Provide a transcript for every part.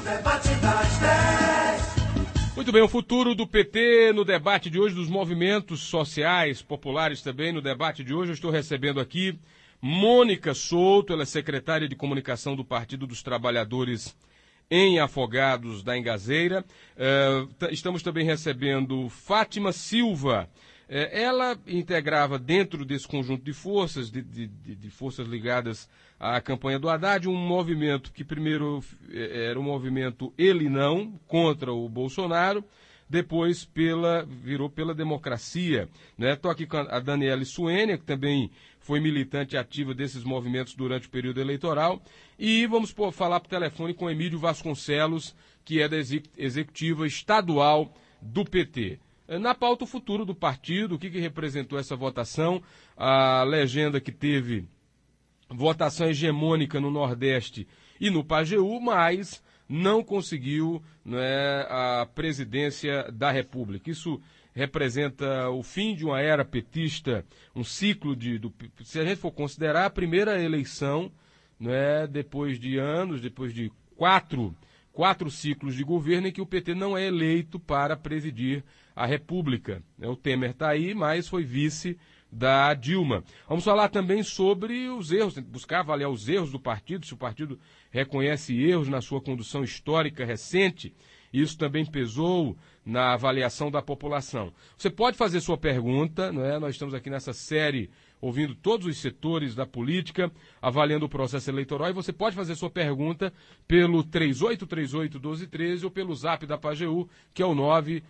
debate das 10. Muito bem, o futuro do PT no debate de hoje, dos movimentos sociais, populares também. No debate de hoje eu estou recebendo aqui Mônica Souto, ela é secretária de comunicação do Partido dos Trabalhadores em Afogados da Engazeira. Estamos também recebendo Fátima Silva. Ela integrava dentro desse conjunto de forças, de forças ligadas à campanha do Haddad, um movimento que primeiro era um movimento Ele Não, contra o Bolsonaro, depois virou pela democracia. Estou aqui com a Daniele Suênia, que também foi militante ativa desses movimentos durante o período eleitoral, e vamos falar por telefone com Emílio Vasconcelos, que é da executiva estadual do PT. Na pauta, o futuro do partido, o que representou essa votação, a legenda que teve votação hegemônica no Nordeste e no Pajeú, mas não conseguiu, a presidência da República. Isso representa o fim de uma era petista, um ciclo se a gente for considerar a primeira eleição, depois de anos, depois de quatro ciclos de governo em que o PT não é eleito para presidir a República. O Temer está aí, mas foi vice da Dilma. Vamos falar também sobre os erros, buscar avaliar os erros do partido, se o partido reconhece erros na sua condução histórica recente. Isso também pesou na avaliação da população. Você pode fazer sua pergunta, Nós estamos aqui nessa série ouvindo todos os setores da política, avaliando o processo eleitoral, e você pode fazer sua pergunta pelo 3838-1213 ou pelo zap da Pajeú, que é o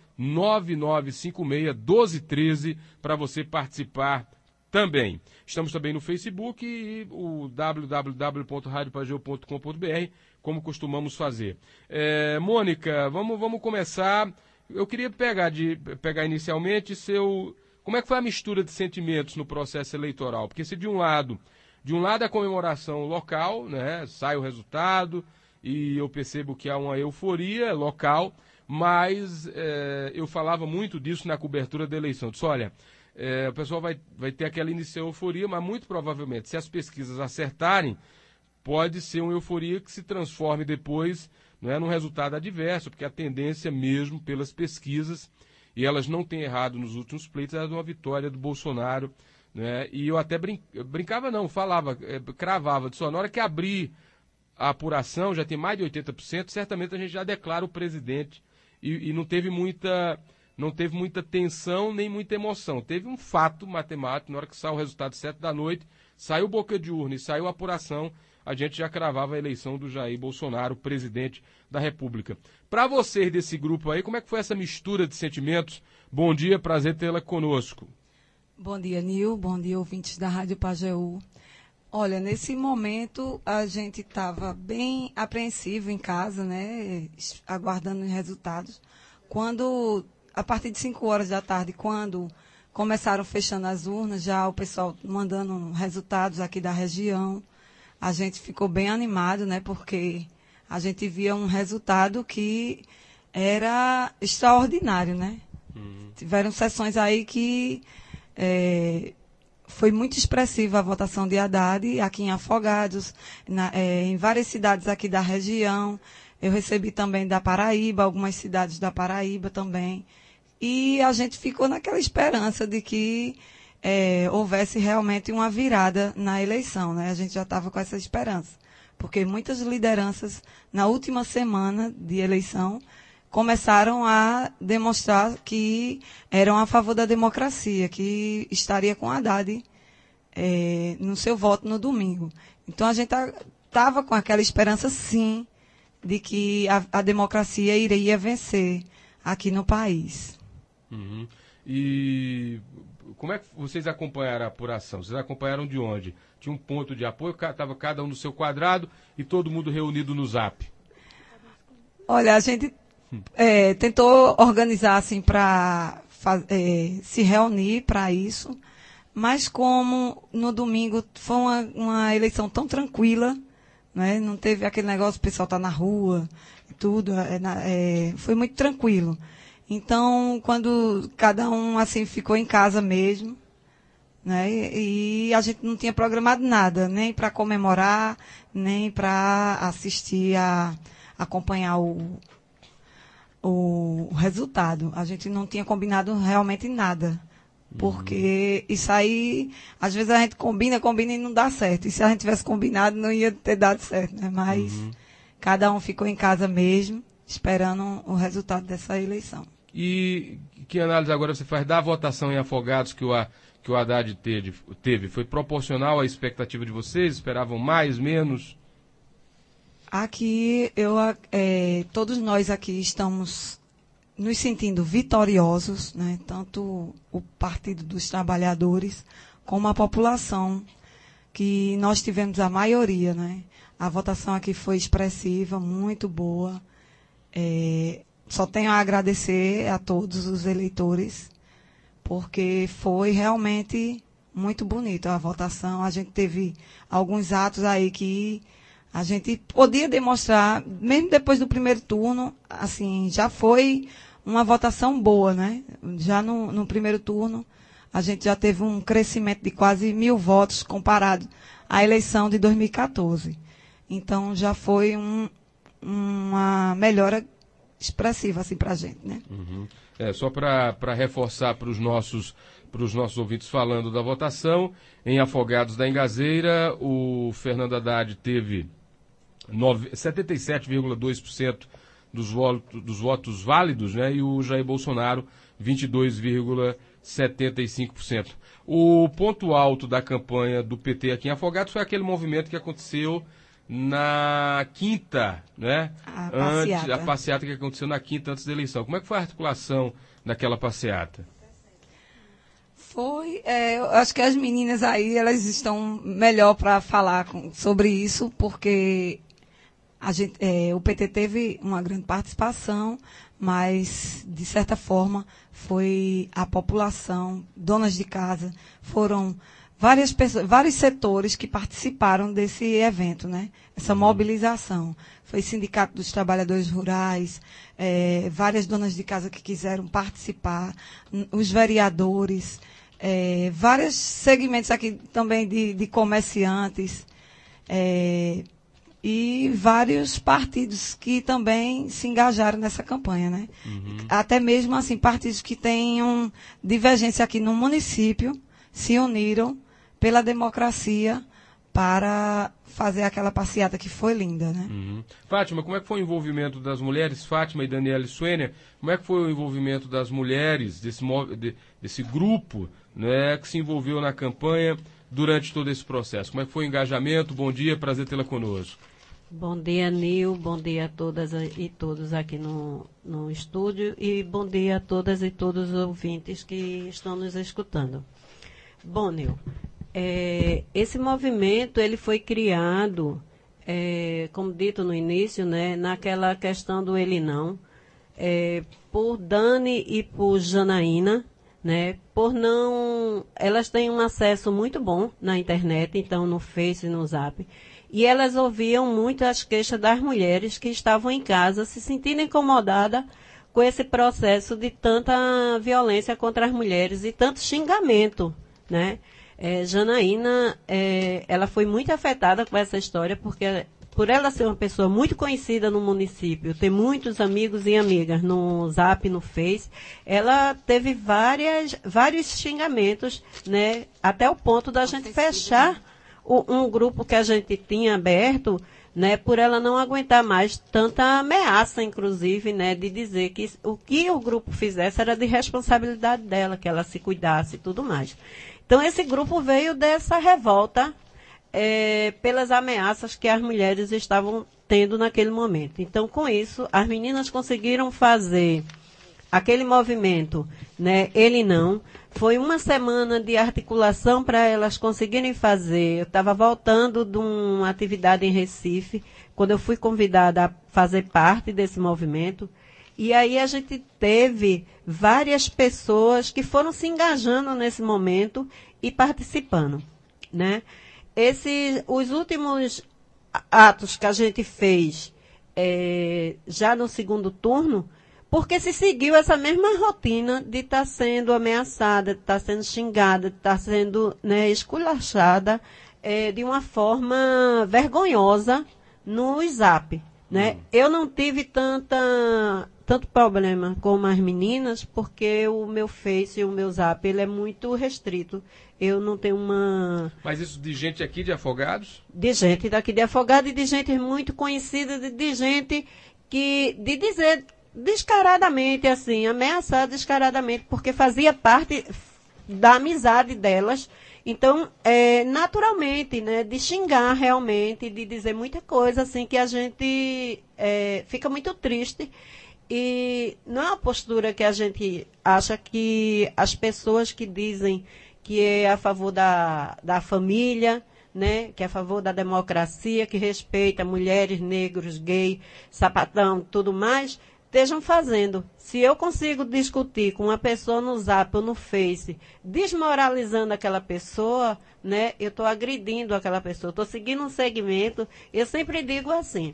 99956-1213, para você participar também. Estamos também no Facebook e o www.radiopageu.com.br, como costumamos fazer. Mônica, vamos começar. Eu queria pegar inicialmente como é que foi a mistura de sentimentos no processo eleitoral? Porque se de um lado a comemoração local, sai o resultado e eu percebo que há uma euforia local, mas eu falava muito disso na cobertura da eleição. Disse, olha, o pessoal vai ter aquela inicial euforia, mas muito provavelmente, se as pesquisas acertarem, pode ser uma euforia que se transforme depois num resultado adverso, porque a tendência mesmo pelas pesquisas, e elas não têm errado nos últimos pleitos, era de uma vitória do Bolsonaro, E eu até brincava não, falava, cravava, disse, na hora que abrir a apuração, já tem mais de 80%, certamente a gente já declara o presidente, e não teve muita tensão nem muita emoção. Teve um fato matemático, na hora que saiu o resultado 7 da noite, saiu boca de urna e saiu a apuração, a gente já cravava a eleição do Jair Bolsonaro, presidente da República. Para vocês desse grupo aí, como é que foi essa mistura de sentimentos? Bom dia, prazer tê-la conosco. Bom dia, Nil. Bom dia, ouvintes da Rádio Pajeú. Olha, nesse momento a gente estava bem apreensivo em casa, aguardando os resultados. Quando, a partir de 5 horas da tarde, quando começaram fechando as urnas, já o pessoal mandando resultados aqui da região, a gente ficou bem animado, porque a gente via um resultado que era extraordinário, Tiveram sessões aí que foi muito expressiva a votação de Haddad, aqui em Afogados, em várias cidades aqui da região. Eu recebi também da Paraíba, algumas cidades da Paraíba também. E a gente ficou naquela esperança de que houvesse realmente uma virada na eleição, A gente já estava com essa esperança, porque muitas lideranças, na última semana de eleição, começaram a demonstrar que eram a favor da democracia, que estaria com Haddad no seu voto no domingo. Então a gente estava com aquela esperança, sim, de que a democracia iria vencer aqui no país. Uhum. E como é que vocês acompanharam a apuração? Vocês acompanharam de onde? Tinha um ponto de apoio, estava cada um no seu quadrado e todo mundo reunido no Zap? Olha, a gente tentou organizar assim para se reunir para isso, mas como no domingo foi uma eleição tão tranquila, não teve aquele negócio, o pessoal tá na rua, tudo, foi muito tranquilo. Então, quando cada um assim ficou em casa mesmo, e a gente não tinha programado nada, nem para comemorar, nem para assistir a acompanhar o resultado. A gente não tinha combinado realmente nada. Porque isso aí, às vezes a gente combina e não dá certo. E se a gente tivesse combinado, não ia ter dado certo, né? Mas cada um ficou em casa mesmo, esperando o resultado dessa eleição. E que análise agora você faz da votação em Afogados que o Haddad teve? Foi proporcional à expectativa de vocês? Esperavam mais, menos? Aqui, todos nós aqui estamos nos sentindo vitoriosos, né? Tanto o Partido dos Trabalhadores como a população, que nós tivemos a maioria, né? A votação aqui foi expressiva, muito boa. Só tenho a agradecer a todos os eleitores, porque foi realmente muito bonito a votação. A gente teve alguns atos aí que a gente podia demonstrar, mesmo depois do primeiro turno, assim, já foi uma votação boa, né? Já no primeiro turno, a gente já teve um crescimento de quase 1.000 votos comparado à eleição de 2014. Então, já foi uma melhora expressiva, assim, para a gente, né? Só para reforçar para os nossos ouvintes falando da votação, em Afogados da Engazeira, o Fernando Haddad teve 77,2% dos votos válidos, né? E o Jair Bolsonaro, 22,75%. O ponto alto da campanha do PT aqui em Afogados foi aquele movimento que aconteceu na quinta, né? A passeata que aconteceu na quinta antes da eleição. Como é que foi a articulação daquela passeata? Eu acho que as meninas aí, elas estão melhor para falar sobre isso, porque o PT teve uma grande participação, mas, de certa forma, foi a população, donas de casa, foram várias pessoas, vários setores que participaram desse evento, né? Essa mobilização. Foi Sindicato dos Trabalhadores Rurais, várias donas de casa que quiseram participar, os vereadores, vários segmentos aqui também de comerciantes, e vários partidos que também se engajaram nessa campanha, né? Até mesmo, assim, partidos que tenham divergência aqui no município se uniram pela democracia para fazer aquela passeata que foi linda, né? Fátima, como é que foi o envolvimento das mulheres? Fátima e Daniela e Suênia, como é que foi o envolvimento das mulheres, desse grupo, né, que se envolveu na campanha durante todo esse processo? Como é que foi o engajamento? Bom dia, prazer tê-la conosco. Bom dia, Nil, bom dia a todas e todos aqui no estúdio e bom dia a todas e todos os ouvintes que estão nos escutando. Bom, Nil, esse movimento ele foi criado, como dito no início, né, naquela questão do ele não, por Dani e por Janaína, né, elas têm um acesso muito bom na internet, então no Face e no Zap, e elas ouviam muito as queixas das mulheres que estavam em casa se sentindo incomodadas com esse processo de tanta violência contra as mulheres e tanto xingamento, né? Janaína, ela foi muito afetada com essa história, porque por ela ser uma pessoa muito conhecida no município, ter muitos amigos e amigas no Zap, no Face, ela teve vários xingamentos, né? Até o ponto da gente fechar um grupo que a gente tinha aberto, né? Por ela não aguentar mais tanta ameaça, inclusive, né? De dizer que o que o grupo fizesse era de responsabilidade dela, que ela se cuidasse e tudo mais. Então, esse grupo veio dessa revolta pelas ameaças que as mulheres estavam tendo naquele momento. Então, com isso, as meninas conseguiram fazer aquele movimento, né? Ele não. Foi uma semana de articulação para elas conseguirem fazer. Eu estava voltando de uma atividade em Recife, quando eu fui convidada a fazer parte desse movimento. E aí a gente teve várias pessoas que foram se engajando nesse momento e participando, né? Os últimos atos que a gente fez já no segundo turno, porque se seguiu essa mesma rotina de estar sendo ameaçada, de estar sendo xingada, de estar sendo, né, esculachada de uma forma vergonhosa no Zap, né? Eu não tive tanto problema com as meninas, porque o meu Face e o meu Zap, ele é muito restrito. Eu não tenho uma... Mas isso de gente aqui de Afogados? De gente daqui de Afogados e de gente muito conhecida, de gente que... De dizer descaradamente, assim, ameaçar descaradamente, porque fazia parte da amizade delas. Então, naturalmente, né, de xingar realmente, de dizer muita coisa, assim, que a gente fica muito triste. E não é uma postura que a gente acha que as pessoas que dizem que é a favor da família, né, que é a favor da democracia, que respeita mulheres, negros, gay, sapatão, tudo mais, estejam fazendo. Se eu consigo discutir com uma pessoa no Zap ou no Face, desmoralizando aquela pessoa, né, eu estou agredindo aquela pessoa, estou seguindo um segmento. Eu sempre digo assim,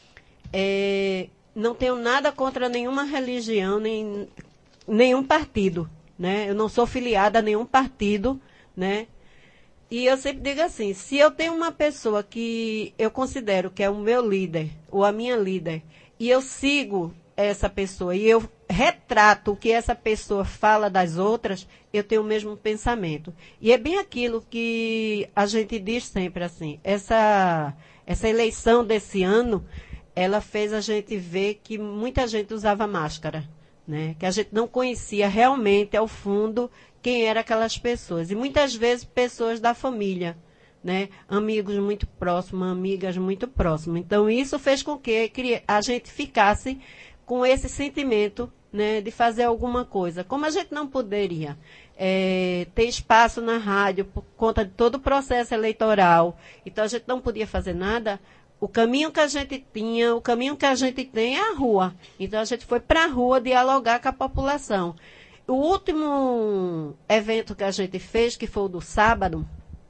não tenho nada contra nenhuma religião, nem nenhum partido, né? Eu não sou filiada a nenhum partido, né? E eu sempre digo assim, se eu tenho uma pessoa que eu considero que é o meu líder, ou a minha líder, e eu sigo essa pessoa, e eu retrato o que essa pessoa fala das outras, eu tenho o mesmo pensamento. E é bem aquilo que a gente diz sempre, assim, essa eleição desse ano, ela fez a gente ver que muita gente usava máscara, né? Que a gente não conhecia realmente ao fundo quem eram aquelas pessoas. E muitas vezes pessoas da família, né? Amigos muito próximos, amigas muito próximas. Então isso fez com que a gente ficasse com esse sentimento, né, de fazer alguma coisa. Como a gente não poderia ter espaço na rádio por conta de todo o processo eleitoral, então a gente não podia fazer nada. O caminho que a gente tinha, o caminho que a gente tem é a rua. Então a gente foi para a rua dialogar com a população. O último evento que a gente fez, que foi o do sábado,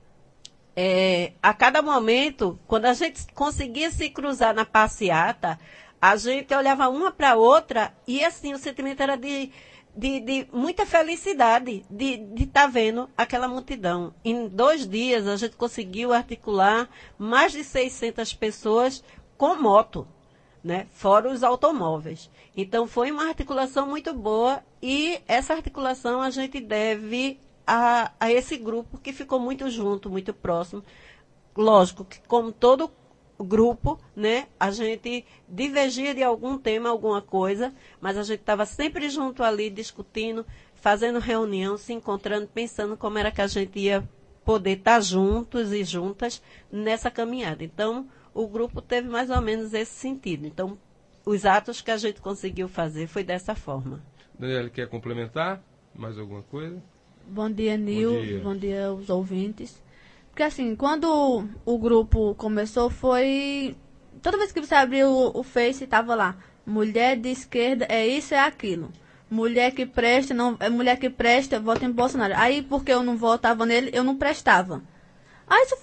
a cada momento, quando a gente conseguia se cruzar na passeata, a gente olhava uma para a outra e assim o sentimento era de muita felicidade de estar vendo aquela multidão. Em 2 dias, a gente conseguiu articular mais de 600 pessoas com moto, né? Fora os automóveis. Então, foi uma articulação muito boa e essa articulação a gente deve a esse grupo que ficou muito junto, muito próximo. Lógico que, como todo grupo, né, a gente divergia de algum tema, alguma coisa, mas a gente estava sempre junto ali, discutindo, fazendo reunião, se encontrando, pensando como era que a gente ia poder estar juntos e juntas nessa caminhada. Então, o grupo teve mais ou menos esse sentido. Então, os atos que a gente conseguiu fazer foi dessa forma. Daniela, quer complementar mais alguma coisa? Bom dia, Nil. Bom dia. Bom dia aos ouvintes. Porque assim, quando o grupo começou, foi... Toda vez que você abriu o Face, estava lá. Mulher de esquerda, é isso, é aquilo. Mulher que presta, mulher que presta, vota em Bolsonaro. Aí, porque eu não votava nele, eu não prestava. Aí isso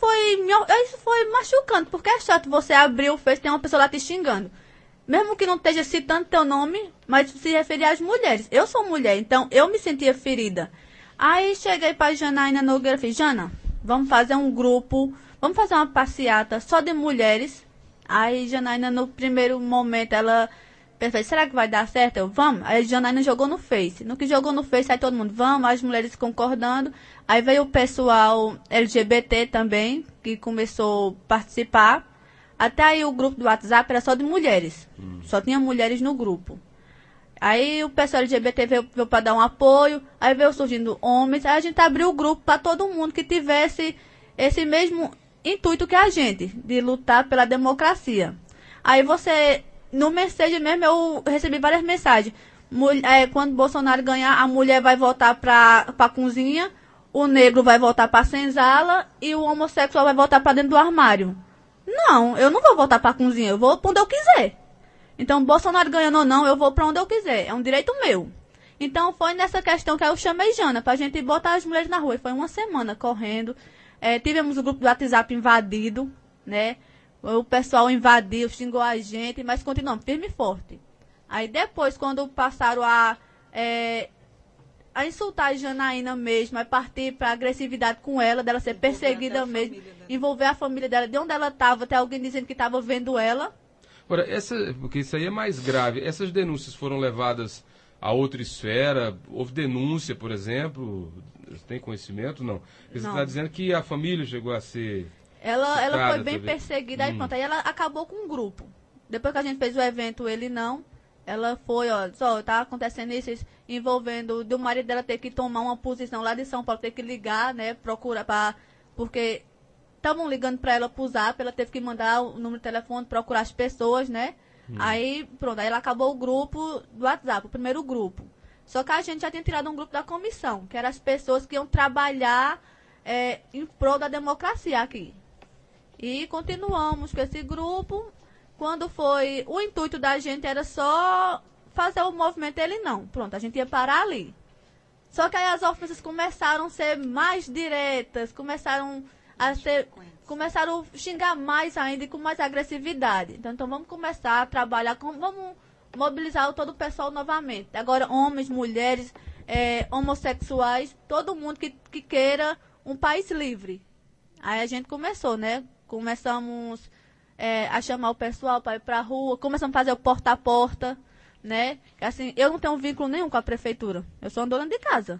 foi machucante, porque é chato você abrir o Face e tem uma pessoa lá te xingando. Mesmo que não esteja citando teu nome, mas se referir às mulheres. Eu sou mulher, então eu me sentia ferida. Aí cheguei para Janaína Nogueira e falei, Jana, vamos fazer um grupo, vamos fazer uma passeata só de mulheres. Aí Janaína, no primeiro momento, ela pensou, será que vai dar certo? Eu, vamos. Aí Janaína jogou no Face. No que jogou no Face, aí todo mundo, vamos, as mulheres concordando. Aí veio o pessoal LGBT também, que começou a participar. Até aí o grupo do WhatsApp era só de mulheres. Só tinha mulheres no grupo. Aí o pessoal LGBT veio para dar um apoio, aí veio surgindo homens, aí a gente abriu o grupo para todo mundo que tivesse esse mesmo intuito que a gente, de lutar pela democracia. Aí no mensagem mesmo, eu recebi várias mensagens. Quando Bolsonaro ganhar, a mulher vai voltar para a cozinha, o negro vai voltar para a senzala e o homossexual vai voltar para dentro do armário. Não, eu não vou voltar para a cozinha, eu vou para onde eu quiser. Então, Bolsonaro ganhando ou não, eu vou para onde eu quiser. É um direito meu. Então, foi nessa questão que eu chamei Jana, para a gente botar as mulheres na rua. E foi uma semana correndo. Tivemos o grupo do WhatsApp invadido, né? O pessoal invadiu, xingou a gente, mas continuamos firme e forte. Aí depois, quando passaram a insultar a Janaína mesmo, a partir para agressividade com ela, dela ser perseguida mesmo, envolver a família dela, de onde ela estava, até alguém dizendo que estava vendo ela. Agora, porque isso aí é mais grave, essas denúncias foram levadas a outra esfera? Houve denúncia, por exemplo? Você tem conhecimento? Não. Você está dizendo que a família chegou a ser... Ela foi bem perseguida, aí pronto, aí ela acabou com um grupo. Depois que a gente fez o evento, ela foi, só tá acontecendo isso envolvendo do marido dela ter que tomar uma posição lá de São Paulo, ter que ligar, né, procurar, porque estavam ligando para ela pro Zap, ela teve que mandar o número de telefone, procurar as pessoas, né? Aí, pronto, aí ela acabou o grupo do WhatsApp, o primeiro grupo. Só que a gente já tinha tirado um grupo da comissão, que eram as pessoas que iam trabalhar em prol da democracia aqui. E continuamos com esse grupo. Quando foi... O intuito da gente era só fazer o movimento, ele não. Pronto, a gente ia parar ali. Só que aí as ofensas começaram a ser mais diretas, começaram a xingar mais ainda e com mais agressividade. Então vamos começar a trabalhar, vamos mobilizar todo o pessoal novamente. Agora, homens, mulheres, homossexuais, todo mundo que queira um país livre. Aí a gente começou, né? Começamos a chamar o pessoal para ir para a rua, começamos a fazer o porta a porta, né? Assim, eu não tenho vínculo nenhum com a prefeitura, eu sou uma dona de casa.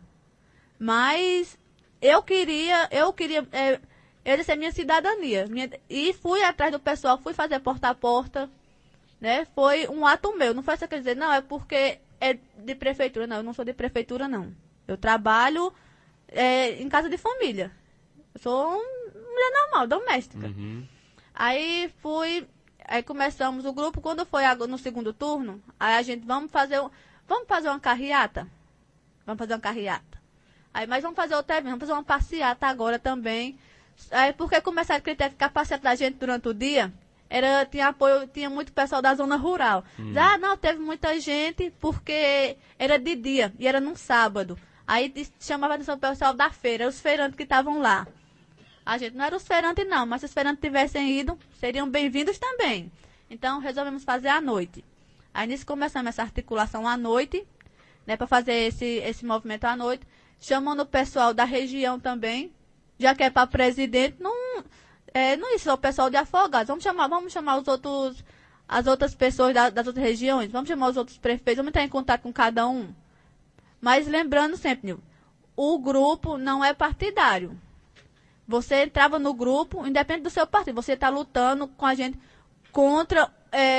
Mas eu queria exercer minha cidadania. E fui atrás do pessoal, fui fazer porta a porta, né? Foi um ato meu, não foi só quer dizer, não, é porque é de prefeitura. Não, eu não sou de prefeitura, não. Eu trabalho em casa de família. Eu sou uma mulher normal, doméstica. Aí começamos o grupo. Quando foi no segundo turno, aí a gente, vamos fazer uma carreata? Vamos fazer uma carreata. Aí, mas vamos fazer outra, vamos fazer uma passeata agora também. Aí, porque começaram a acreditar que a passeata da gente durante o dia, tinha apoio, tinha muito pessoal da zona rural. Não, teve muita gente porque era de dia e era num sábado. Aí chamava a atenção o pessoal da feira, os feirantes que estavam lá. A gente não era os feirantes não, mas se os feirantes tivessem ido, seriam bem-vindos também. Então resolvemos fazer à noite. Aí nisso começamos essa articulação à noite, né, para fazer esse movimento à noite, chamando o pessoal da região também, já que é para presidente, não isso, é o pessoal de Afogados. Vamos chamar as outras pessoas das outras regiões, vamos chamar os outros prefeitos, vamos entrar em contato com cada um. Mas lembrando sempre, Nil, o grupo não é partidário. Você entrava no grupo, independente do seu partido, você está lutando com a gente contra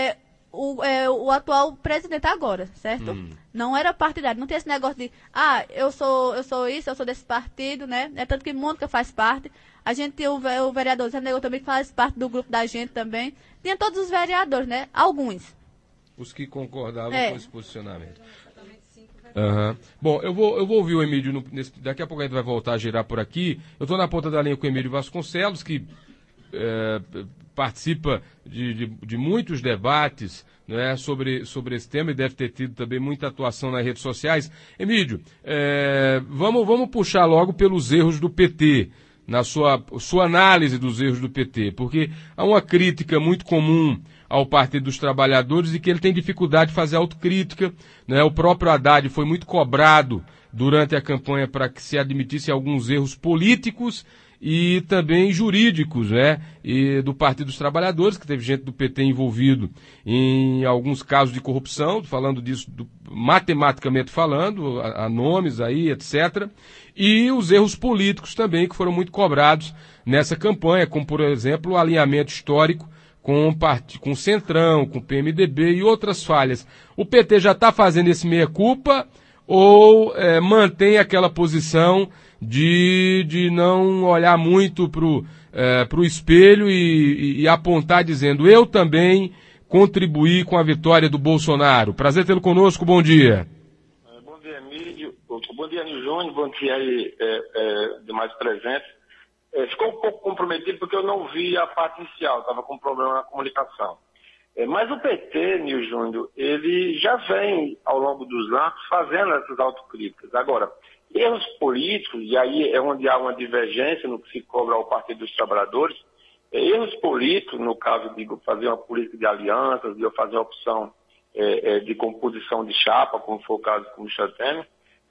o atual presidente agora, certo? Não era partidário, não tem esse negócio de, eu sou isso, eu sou desse partido, né? É tanto que Mônica faz parte. A gente tem o vereador Zé Negão também, que faz parte do grupo da gente também. Tinha todos os vereadores, né? Alguns. Os que concordavam com esse posicionamento. Bom, eu vou ouvir o Emílio, daqui a pouco a gente vai voltar a girar por aqui. Eu estou na ponta da linha com o Emílio Vasconcelos, que participa de muitos debates, né, sobre esse tema e deve ter tido também muita atuação nas redes sociais. Emílio, vamos puxar logo pelos erros do PT, na sua análise dos erros do PT, porque há uma crítica muito comum ao Partido dos Trabalhadores e que ele tem dificuldade de fazer autocrítica, né? O próprio Haddad foi muito cobrado durante a campanha para que se admitisse alguns erros políticos e também jurídicos, né? E do Partido dos Trabalhadores, que teve gente do PT envolvido em alguns casos de corrupção, falando disso matematicamente falando, a nomes aí, etc. E os erros políticos também, que foram muito cobrados nessa campanha, como, por exemplo, o alinhamento histórico com o Centrão, com o PMDB e outras falhas. O PT já está fazendo esse meia-culpa ou mantém aquela posição de não olhar muito pro espelho e apontar dizendo, eu também contribuí com a vitória do Bolsonaro? Prazer tê-lo conosco, bom dia. Bom dia, Emílio. Bom dia, Nil Júnior. Bom dia aí, demais presentes. Ficou um pouco comprometido porque eu não vi a parte inicial, estava com problema na comunicação. Mas o PT, Nil Júnior, ele já vem, ao longo dos anos, fazendo essas autocríticas. Agora, erros políticos, e aí é onde há uma divergência no que se cobra ao Partido dos Trabalhadores, erros políticos, no caso de fazer uma política de alianças, de eu fazer a opção de composição de chapa, como foi o caso com o Michel Temer,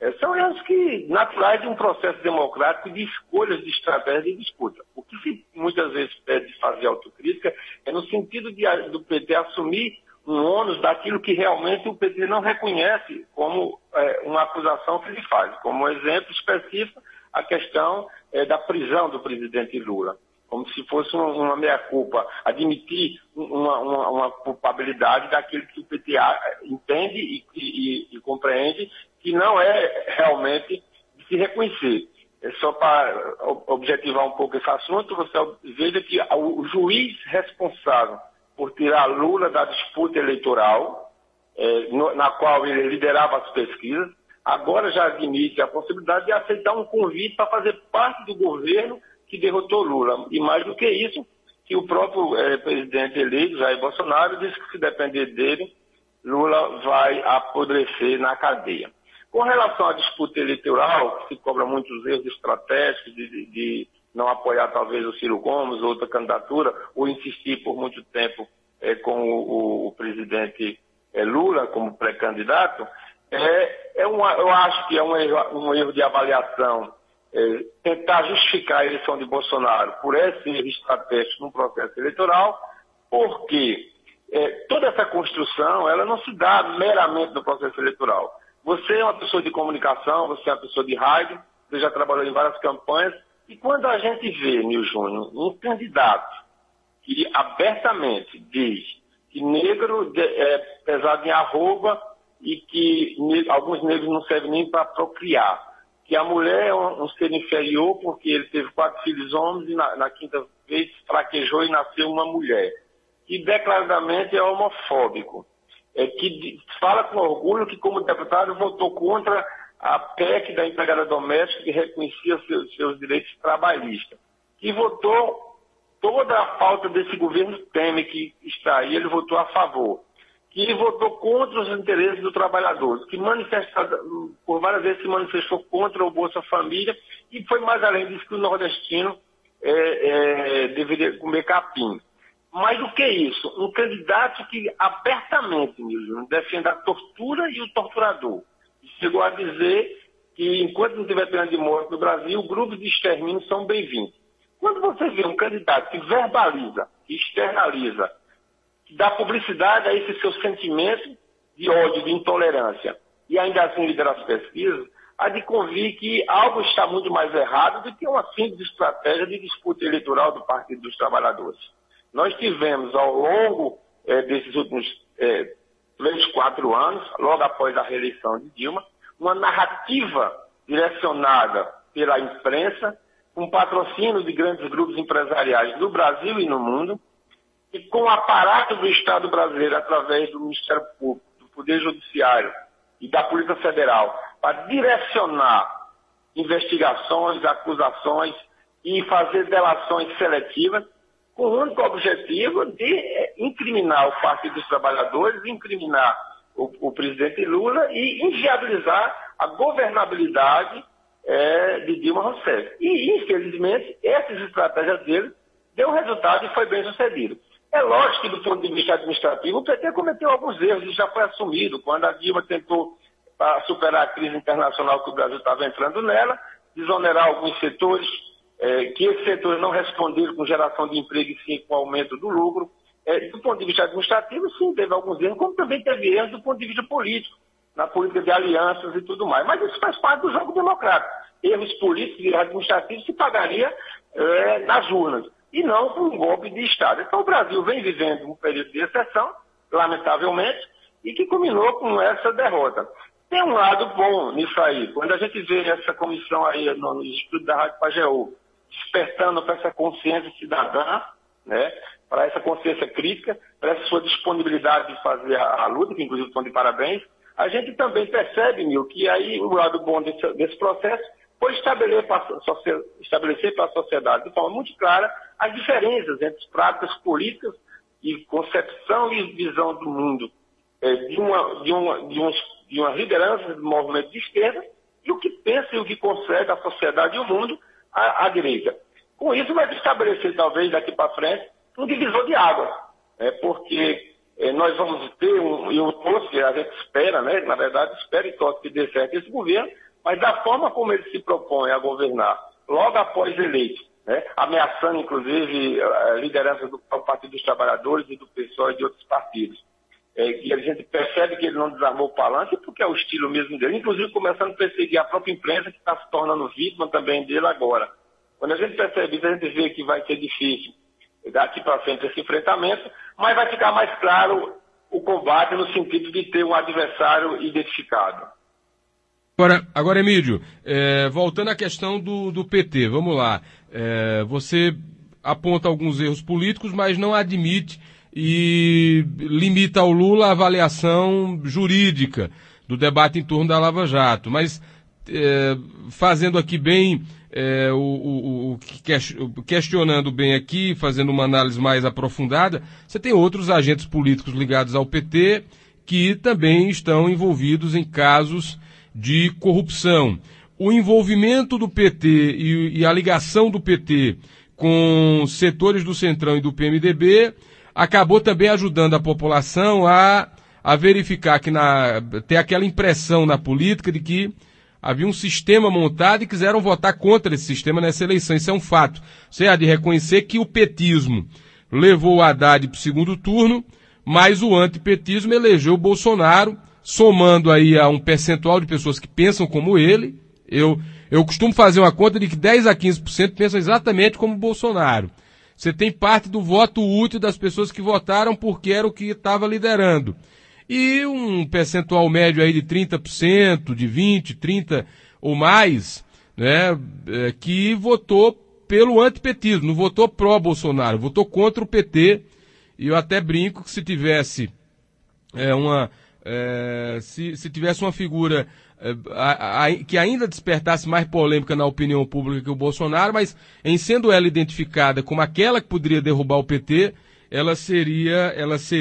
São erros que naturais de um processo democrático de escolhas de estratégia de disputa. O que se muitas vezes pede fazer autocrítica é no sentido do PT assumir um ônus daquilo que realmente o PT não reconhece como uma acusação que se faz. Como exemplo específico, a questão da prisão do presidente Lula. Como se fosse uma meia-culpa, admitir uma culpabilidade daquilo que o PT entende e compreende que não é realmente de se reconhecer. Só para objetivar um pouco esse assunto, você veja que o juiz responsável por tirar Lula da disputa eleitoral, na qual ele liderava as pesquisas, agora já admite a possibilidade de aceitar um convite para fazer parte do governo que derrotou Lula. E mais do que isso, que o próprio presidente eleito, Jair Bolsonaro, disse que se depender dele, Lula vai apodrecer na cadeia. Com relação à disputa eleitoral, que se cobra muitos erros estratégicos de não apoiar talvez o Ciro Gomes, outra candidatura, ou insistir por muito tempo com o presidente Lula como pré-candidato, eu acho que é um erro de avaliação tentar justificar a eleição de Bolsonaro por esse erro estratégico no processo eleitoral, porque toda essa construção ela não se dá meramente no processo eleitoral. Você é uma pessoa de comunicação, você é uma pessoa de rádio, você já trabalhou em várias campanhas, e quando a gente vê, Nil Júnior, um candidato que abertamente diz que negro é pesado em arroba e que alguns negros não servem nem para procriar, que a mulher é um ser inferior porque ele teve 4 filhos homens e na quinta vez fraquejou e nasceu uma mulher, que declaradamente é homofóbico, que fala com orgulho que como deputado votou contra a PEC da empregada doméstica que reconhecia seus direitos trabalhistas, que votou toda a falta desse governo Temer que está aí, ele votou a favor, que votou contra os interesses do trabalhador, que por várias vezes se manifestou contra o Bolsa Família e foi mais além disso que o nordestino deveria comer capim. Mais do que isso, um candidato que abertamente, mesmo, defende a tortura e o torturador. Chegou a dizer que enquanto não tiver pena de morte no Brasil, grupos de extermínio são bem-vindos. Quando você vê um candidato que verbaliza, que externaliza, que dá publicidade a esse seu sentimento de ódio, de intolerância, e ainda assim lidera as pesquisas, há de convir que algo está muito mais errado do que uma simples estratégia de disputa eleitoral do Partido dos Trabalhadores. Nós tivemos, ao longo desses últimos 3, 4 anos, logo após a reeleição de Dilma, uma narrativa direcionada pela imprensa, com patrocínio de grandes grupos empresariais no Brasil e no mundo, e com o aparato do Estado brasileiro, através do Ministério Público, do Poder Judiciário e da Polícia Federal, para direcionar investigações, acusações e fazer delações seletivas, com o único objetivo de incriminar o Partido dos Trabalhadores, incriminar o presidente Lula e inviabilizar a governabilidade de Dilma Rousseff. E, infelizmente, essas estratégias dele deu resultado e foi bem sucedido. É lógico que, do ponto de vista administrativo, o PT cometeu alguns erros e já foi assumido. Quando a Dilma tentou superar a crise internacional que o Brasil estava entrando nela, desonerar alguns setores, que esses setores não responderam com geração de emprego e sim com aumento do lucro. Do ponto de vista administrativo, sim, teve alguns erros, como também teve erros do ponto de vista político, na política de alianças e tudo mais. Mas isso faz parte do jogo democrático. Erros políticos e administrativos se pagaria nas urnas, e não com um golpe de Estado. Então o Brasil vem vivendo um período de exceção, lamentavelmente, e que culminou com essa derrota. Tem um lado bom nisso aí. Quando a gente vê essa comissão aí no estudo da Rádio Pajeú, despertando para essa consciência cidadã, né, para essa consciência crítica, para essa sua disponibilidade de fazer a luta, que inclusive estão de parabéns, a gente também percebe, Nil, que aí o lado bom desse processo foi estabelecer para a sociedade de forma muito clara as diferenças entre as práticas políticas e concepção e visão do mundo de uma liderança do movimento de esquerda e o que pensa e o que consegue a sociedade e o mundo à direita. Com isso vai estabelecer, talvez, daqui para frente, um divisor de águas, porque nós vamos ter um posto que a gente espera, né, na verdade espera e torce que dê certo esse governo, mas da forma como ele se propõe a governar, logo após eleito, né, ameaçando, inclusive, a liderança do Partido dos Trabalhadores e do PSOL e de outros partidos. E a gente percebe que ele não desarmou o palanque, porque é o estilo mesmo dele, inclusive começando a perseguir a própria imprensa, que está se tornando vítima também dele agora. Quando a gente percebe isso, a gente vê que vai ser difícil daqui para frente esse enfrentamento, mas vai ficar mais claro o combate no sentido de ter um adversário identificado. Agora Emílio, voltando à questão do PT, vamos lá. Você aponta alguns erros políticos, mas não admite e limita ao Lula a avaliação jurídica do debate em torno da Lava Jato. Mas, fazendo aqui bem, questionando bem aqui, fazendo uma análise mais aprofundada, você tem outros agentes políticos ligados ao PT que também estão envolvidos em casos de corrupção. O envolvimento do PT e a ligação do PT com setores do Centrão e do PMDB acabou também ajudando a população a verificar que ter aquela impressão na política de que havia um sistema montado e quiseram votar contra esse sistema nessa eleição. Isso é um fato. Você há de reconhecer que o petismo levou o Haddad para o segundo turno, mas o antipetismo elegeu o Bolsonaro, somando aí a um percentual de pessoas que pensam como ele. Eu costumo fazer uma conta de que 10 a 15% pensam exatamente como o Bolsonaro. Você tem parte do voto útil das pessoas que votaram porque era o que estava liderando. E um percentual médio aí de 30%, de 20%, 30% ou mais, né, que votou pelo antipetismo, não votou pró-Bolsonaro, votou contra o PT. E eu até brinco que se tivesse se tivesse uma figura que ainda despertasse mais polêmica na opinião pública que o Bolsonaro, mas em sendo ela identificada como aquela que poderia derrubar o PT, ela seria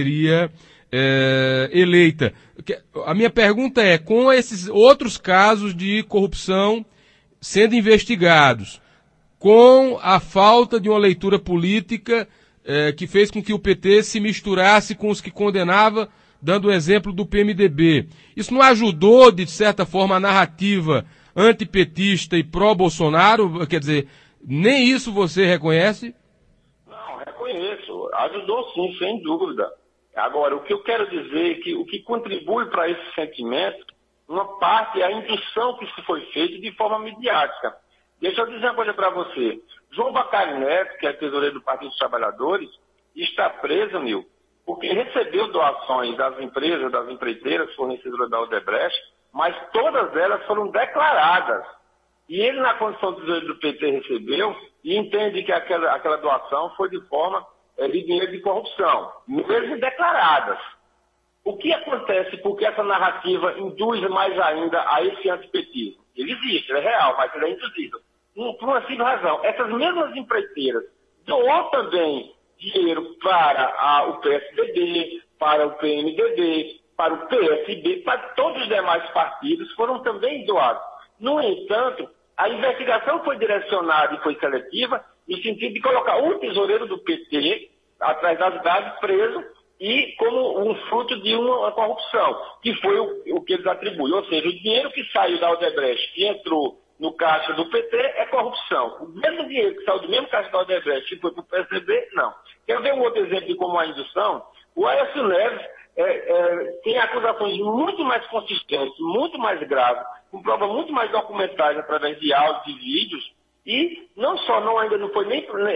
eleita. A minha pergunta é, com esses outros casos de corrupção sendo investigados, com a falta de uma leitura política que fez com que o PT se misturasse com os que condenava, dando o exemplo do PMDB. Isso não ajudou, de certa forma, a narrativa antipetista e pró-Bolsonaro? Quer dizer, nem isso você reconhece? Não, reconheço. Ajudou sim, sem dúvida. Agora, o que eu quero dizer é que o que contribui para esse sentimento, uma parte é a indução que se foi feita de forma midiática. Deixa eu dizer uma coisa para você. João Bacari Neto, que é tesoureiro do Partido dos Trabalhadores, está preso, porque recebeu doações das empresas, das empreiteiras fornecedoras da Odebrecht, mas todas elas foram declaradas. E ele, na condição de tesoureiro do PT, recebeu e entende que aquela doação foi de forma de dinheiro de corrupção, mesmo declaradas. O que acontece porque essa narrativa induz mais ainda a esse antipetismo? Ele existe, ele é real, mas ele é induzido. Por uma simples razão. Essas mesmas empreiteiras doou também dinheiro para o PSDB, para o PMDB, para o PSB, para todos os demais partidos, foram também doados. No entanto, a investigação foi direcionada e foi seletiva no sentido de colocar o tesoureiro do PT, atrás das dados, preso, e como um fruto de uma corrupção, que foi o que eles atribuem. Ou seja, o dinheiro que saiu da Odebrecht e entrou no caixa do PT é corrupção. O mesmo dinheiro que saiu do mesmo caixa da Odebrecht e foi para o PSDB, não. Quero ver um outro exemplo de como a indução. O Aécio Neves tem acusações muito mais consistentes, muito mais graves, com provas muito mais documentais através de áudios e vídeos, e não só ainda não foi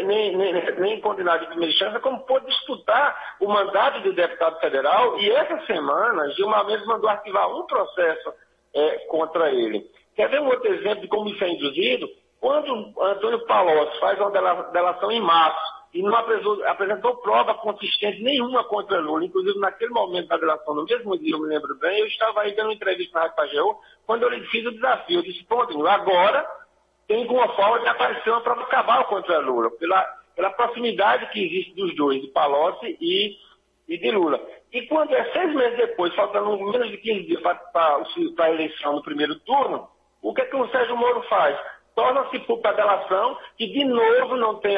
nem condenado de primeira instância, como pôde disputar o mandato de deputado federal, e essa semana Gilmar Mendes mandou arquivar um processo contra ele. Quer ver um outro exemplo de como isso é induzido? Quando Antônio Palocci faz uma delação em março e não apresentou prova consistente nenhuma contra Lula, inclusive naquele momento da delação, no mesmo dia, eu me lembro bem, eu estava aí dando uma entrevista na Rádio Pajeú, quando eu fiz o desafio. Eu disse, pronto, agora tem alguma forma de aparecer uma prova cabal contra Lula, pela proximidade que existe dos dois, de Palocci e de Lula. E quando 6 meses depois, faltando menos de 15 dias para a eleição no primeiro turno, o que é que o Sérgio Moro faz? Torna-se pública a delação, que de novo não tem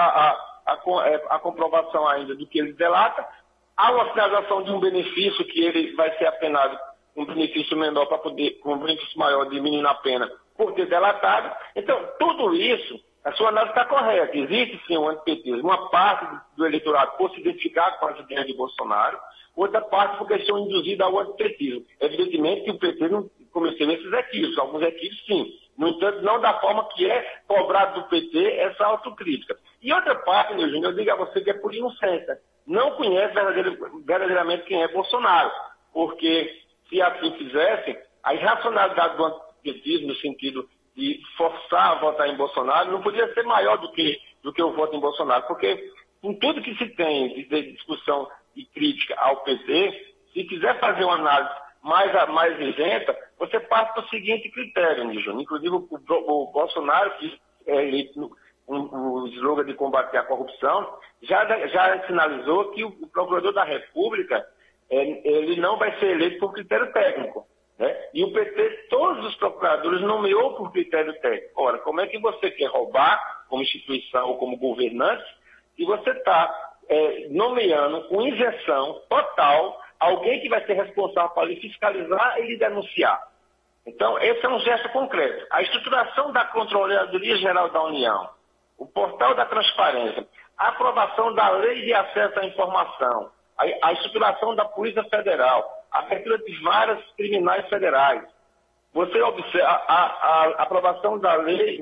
a comprovação ainda do que ele delata. Há uma sinalização de um benefício que ele vai ser apenado um benefício menor para poder, com um benefício maior, diminuindo a pena por ter delatado. Então, tudo isso, a sua análise está correta. Existe sim um antipetismo. Uma parte do eleitorado por se identificar com as ideias de Bolsonaro, outra parte porque são induzidas ao antipetismo. Evidentemente que o PT não cometeu esses equívocos, alguns equívocos sim. No entanto, não da forma que é cobrado do PT essa autocrítica. E outra parte, meu Júnior, eu digo a você que é por inocência. Não conhece verdadeiramente quem é Bolsonaro. Porque se assim fizessem, a irracionalidade do antipetismo, no sentido de forçar a votar em Bolsonaro, não podia ser maior do que o voto em Bolsonaro. Porque em tudo que se tem de discussão e crítica ao PT, se quiser fazer uma análise mais isenta, você passa para o seguinte critério, Nilson. Inclusive o Bolsonaro, que é eleito o slogan de combater a corrupção, já sinalizou que o procurador da República ele não vai ser eleito por critério técnico. Né? E o PT, todos os procuradores nomeou por critério técnico. Ora, como é que você quer roubar, como instituição ou como governante, se você está nomeando com isenção total alguém que vai ser responsável para lhe fiscalizar e lhe denunciar? Então, esse é um gesto concreto. A estruturação da Controladoria Geral da União, o portal da transparência, a aprovação da lei de acesso à informação, a estruturação da Polícia Federal, a abertura de varas criminais federais. Você observa a aprovação da lei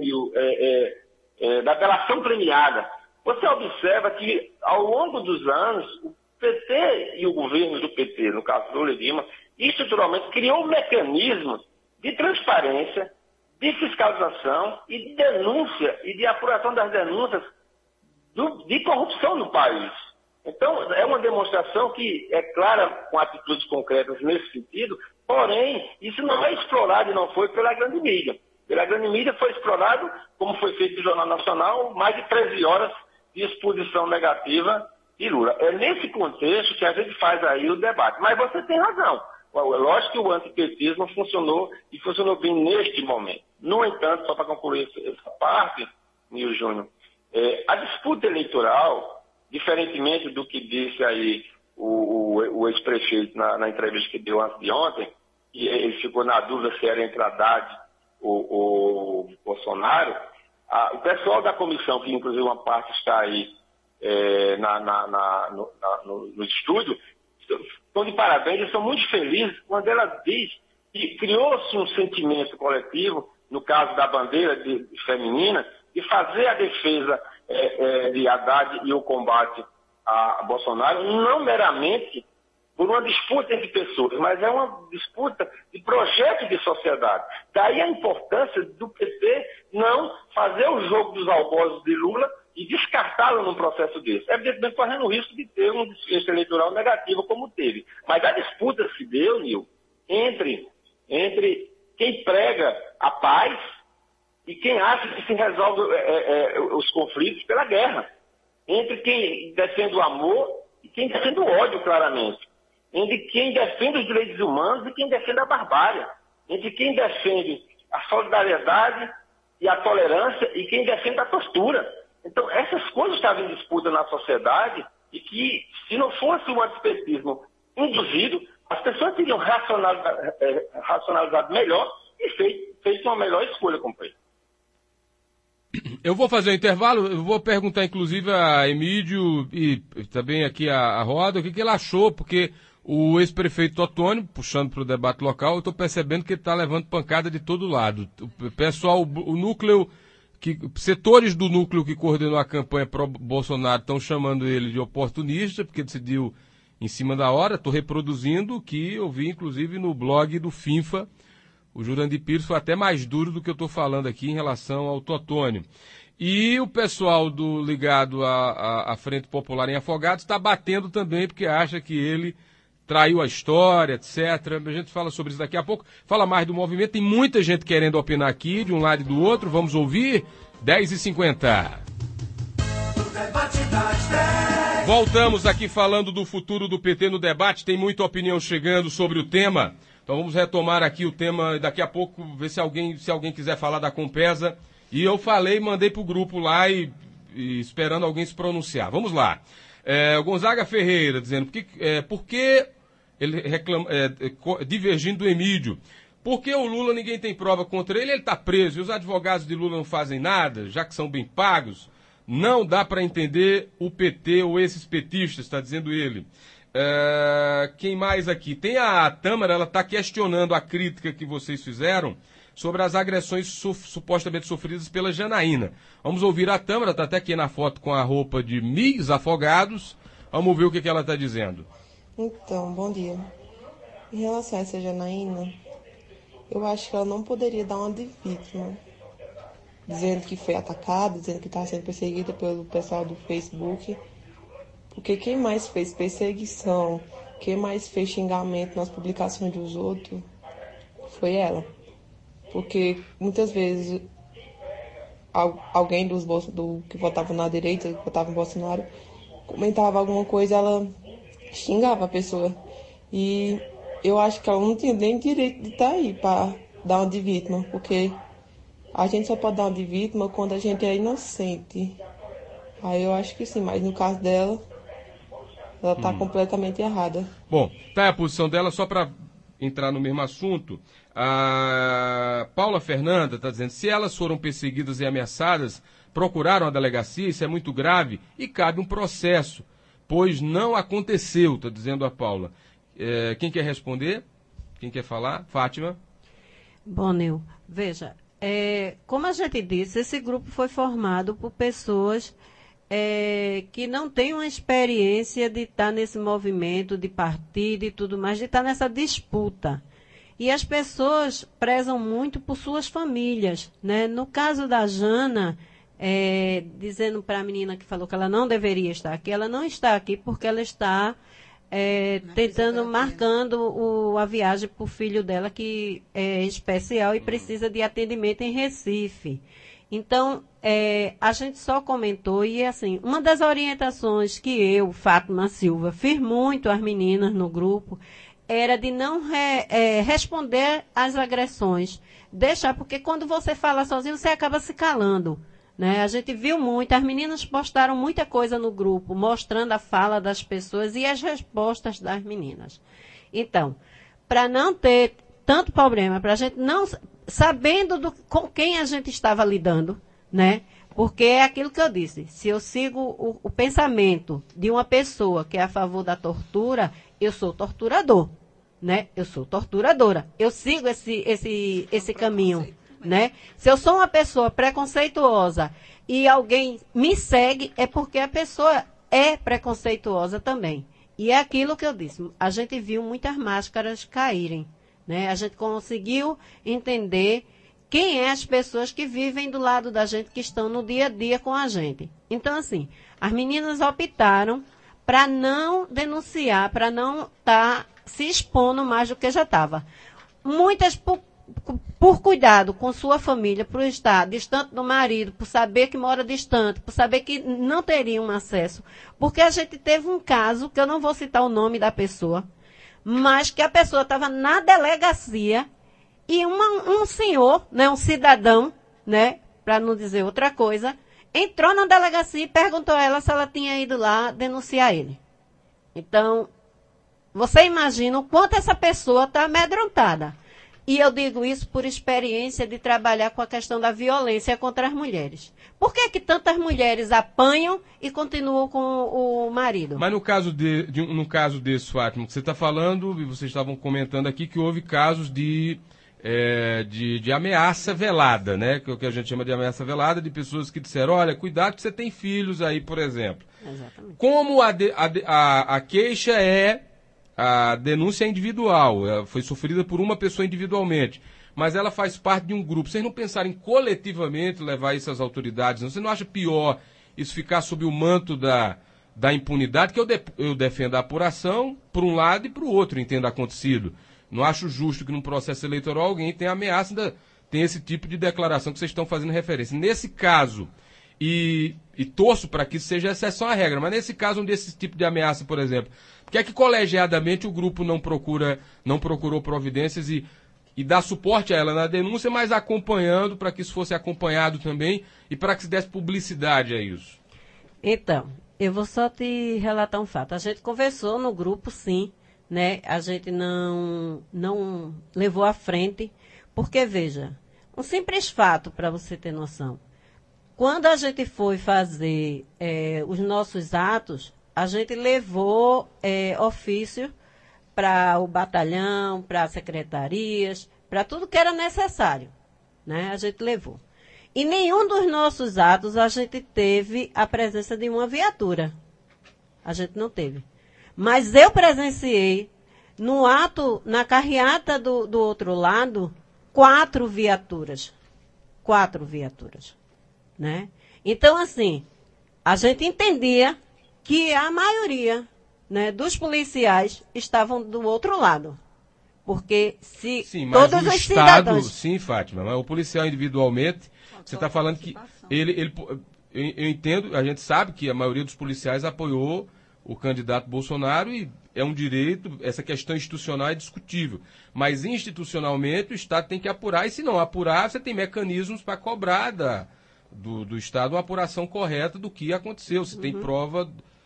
da delação premiada. Você observa que, ao longo dos anos, o PT e o governo do PT, no caso do Lula e Dilma, estruturalmente criou mecanismos de transparência, de fiscalização e de denúncia e de apuração das denúncias de corrupção no país. Então, é uma demonstração que é clara com atitudes concretas nesse sentido, porém, isso não é explorado e não foi pela grande mídia. Pela grande mídia foi explorado, como foi feito no Jornal Nacional, mais de 13 horas de exposição negativa de Lula. É nesse contexto que a gente faz aí o debate. Mas você tem razão. É lógico que o antipetismo funcionou e funcionou bem neste momento. No entanto, só para concluir essa parte, Nil Júnior, a disputa eleitoral, diferentemente do que disse aí o ex-prefeito na entrevista que deu antes de ontem, e ele ficou na dúvida se era entre Haddad ou Bolsonaro, o pessoal da comissão, que inclusive uma parte está aí no estúdio, estão de parabéns, eles são muito felizes quando ela diz que criou-se um sentimento coletivo, no caso da bandeira feminina, de fazer a defesa de Haddad e o combate a Bolsonaro, não meramente por uma disputa entre pessoas, mas é uma disputa de projeto de sociedade. Daí a importância do PT não fazer o jogo dos algozes de Lula e descartá-lo num processo desse. Evidentemente, correndo o risco de ter um desfecho eleitoral negativo como teve. Mas a disputa se deu, Nil, entre quem prega a paz e quem acha que se resolve os conflitos pela guerra. Entre quem defende o amor e quem defende o ódio, claramente. Entre quem defende os direitos humanos e quem defende a barbárie. Entre quem defende a solidariedade e a tolerância e quem defende a tortura. Então, essas coisas estavam em disputa na sociedade e que, se não fosse um antipetismo induzido, as pessoas teriam racionalizado melhor e feito uma melhor escolha, companheiro. Eu vou fazer um intervalo, eu vou perguntar inclusive a Emílio e também aqui a Roda o que ele achou, porque o ex-prefeito Ottônio, puxando para o debate local, eu estou percebendo que ele está levando pancada de todo lado. O pessoal, o núcleo, setores do núcleo que coordenou a campanha pró-Bolsonaro estão chamando ele de oportunista, porque decidiu em cima da hora. Estou reproduzindo o que eu vi inclusive no blog do FINFA. O Jurandir Pires foi até mais duro do que eu estou falando aqui em relação ao Ottônio. E o pessoal ligado à Frente Popular em Afogados está batendo também, porque acha que ele traiu a história, etc. A gente fala sobre isso daqui a pouco. Fala mais do movimento. Tem muita gente querendo opinar aqui, de um lado e do outro. Vamos ouvir. 10h50. Voltamos aqui falando do futuro do PT no debate. Tem muita opinião chegando sobre o tema. Então vamos retomar aqui o tema daqui a pouco, ver se alguém quiser falar da Compesa. E eu falei, mandei pro grupo lá e esperando alguém se pronunciar. Vamos lá. O Gonzaga Ferreira dizendo, por que ele divergindo do Emílio. Porque o Lula, ninguém tem prova contra ele está preso. E os advogados de Lula não fazem nada, já que são bem pagos. Não dá para entender o PT ou esses petistas, está dizendo ele. Quem mais aqui? Tem a Tâmara, ela está questionando a crítica que vocês fizeram sobre as agressões supostamente sofridas pela Janaína. Vamos ouvir a Tâmara, está até aqui na foto com a roupa de Mis Afogados. Vamos ver o que ela está dizendo. Então, bom dia. Em relação a essa Janaína, eu acho que ela não poderia dar uma de vítima, dizendo que foi atacada, dizendo que estava sendo perseguida pelo pessoal do Facebook. Porque quem mais fez perseguição, quem mais fez xingamento nas publicações dos outros, foi ela. Porque muitas vezes alguém que votava na direita, que votava em Bolsonaro, comentava alguma coisa, ela xingava a pessoa. E eu acho que ela não tinha nem direito de estar aí para dar uma de vítima, porque a gente só pode dar uma de vítima quando a gente é inocente. Aí eu acho que sim, mas no caso dela, ela está completamente errada. Bom, tá a posição dela, só para entrar no mesmo assunto. A Paula Fernanda está dizendo, se elas foram perseguidas e ameaçadas, procuraram a delegacia, isso é muito grave e cabe um processo, pois não aconteceu, está dizendo a Paula. Quem quer responder? Quem quer falar? Fátima? Bom, Nil, veja, como a gente disse, esse grupo foi formado por pessoas que não têm uma experiência de estar nesse movimento, de partido e tudo mais, de estar nessa disputa. E as pessoas prezam muito por suas famílias, né? No caso da Jana, dizendo para a menina que falou que ela não deveria estar aqui, ela não está aqui porque ela está marcando a viagem para o filho dela, que é especial e precisa de atendimento em Recife. Então, a gente só comentou, e assim, uma das orientações que eu, Fátima Silva, fiz muito às meninas no grupo, era de não responder às agressões. Deixar, porque quando você fala sozinho, você acaba se calando. Né? A gente viu muito, as meninas postaram muita coisa no grupo, mostrando a fala das pessoas e as respostas das meninas. Então, para não ter tanto problema, para a gente não... Sabendo com quem a gente estava lidando, né? Porque é aquilo que eu disse, se eu sigo o pensamento de uma pessoa que é a favor da tortura, eu sou torturador, né? Eu sou torturadora. Eu sigo esse caminho, né? Se eu sou uma pessoa preconceituosa e alguém me segue, é porque a pessoa é preconceituosa também. E é aquilo que eu disse, a gente viu muitas máscaras caírem, né? A gente conseguiu entender quem é as pessoas que vivem do lado da gente, que estão no dia a dia com a gente. Então, assim, as meninas optaram para não denunciar, para não estar se expondo mais do que já estava. Muitas por cuidado com sua família, por estar distante do marido, por saber que mora distante, por saber que não teriam acesso. Porque a gente teve um caso, que eu não vou citar o nome da pessoa, mas que a pessoa estava na delegacia e um senhor, né, um cidadão, né, para não dizer outra coisa, entrou na delegacia e perguntou a ela se ela tinha ido lá denunciar ele. Então, você imagina o quanto essa pessoa está amedrontada. E eu digo isso por experiência de trabalhar com a questão da violência contra as mulheres. Por que tantas mulheres apanham e continuam com o marido? Mas no caso desse, Fátima, que você está falando, e vocês estavam comentando aqui, que houve casos de ameaça velada, né? Que é o que a gente chama de ameaça velada, de pessoas que disseram, olha, cuidado que você tem filhos aí, por exemplo. Exatamente. Como a queixa a denúncia é individual, ela foi sofrida por uma pessoa individualmente, mas ela faz parte de um grupo. Vocês não pensarem coletivamente levar isso às autoridades, não? Você não acha pior isso ficar sob o manto da impunidade, que eu defendo a apuração por um lado e para o outro, entenda acontecido. Não acho justo que num processo eleitoral alguém tenha ameaça, ainda tem esse tipo de declaração que vocês estão fazendo referência. Nesse caso, e torço para que isso seja exceção à regra, mas nesse caso, onde esse tipo de ameaça, por exemplo, por que é que colegiadamente o grupo não procurou providências e dá suporte a ela na denúncia, mas acompanhando para que isso fosse acompanhado também e para que se desse publicidade a isso? Então, eu vou só te relatar um fato. A gente conversou no grupo, sim, né, a gente não levou à frente, porque, veja, um simples fato para você ter noção. Quando a gente foi fazer os nossos atos, a gente levou ofício para o batalhão, para secretarias, para tudo que era necessário, né? A gente levou. E nenhum dos nossos atos a gente teve a presença de uma viatura. A gente não teve. Mas eu presenciei, no ato, na carreata do outro lado, 4 viaturas. 4 viaturas. Né? Então, assim, a gente entendia que a maioria, né, dos policiais estavam do outro lado. Porque se sim, mas todos o os Estado, cidadãos... sim, Fátima, mas o policial individualmente, você está falando que eu entendo, a gente sabe que a maioria dos policiais apoiou o candidato Bolsonaro e é um direito, essa questão institucional é discutível. Mas institucionalmente o Estado tem que apurar, e se não apurar, você tem mecanismos para cobrar do Estado uma apuração correta do que aconteceu. Você tem prova.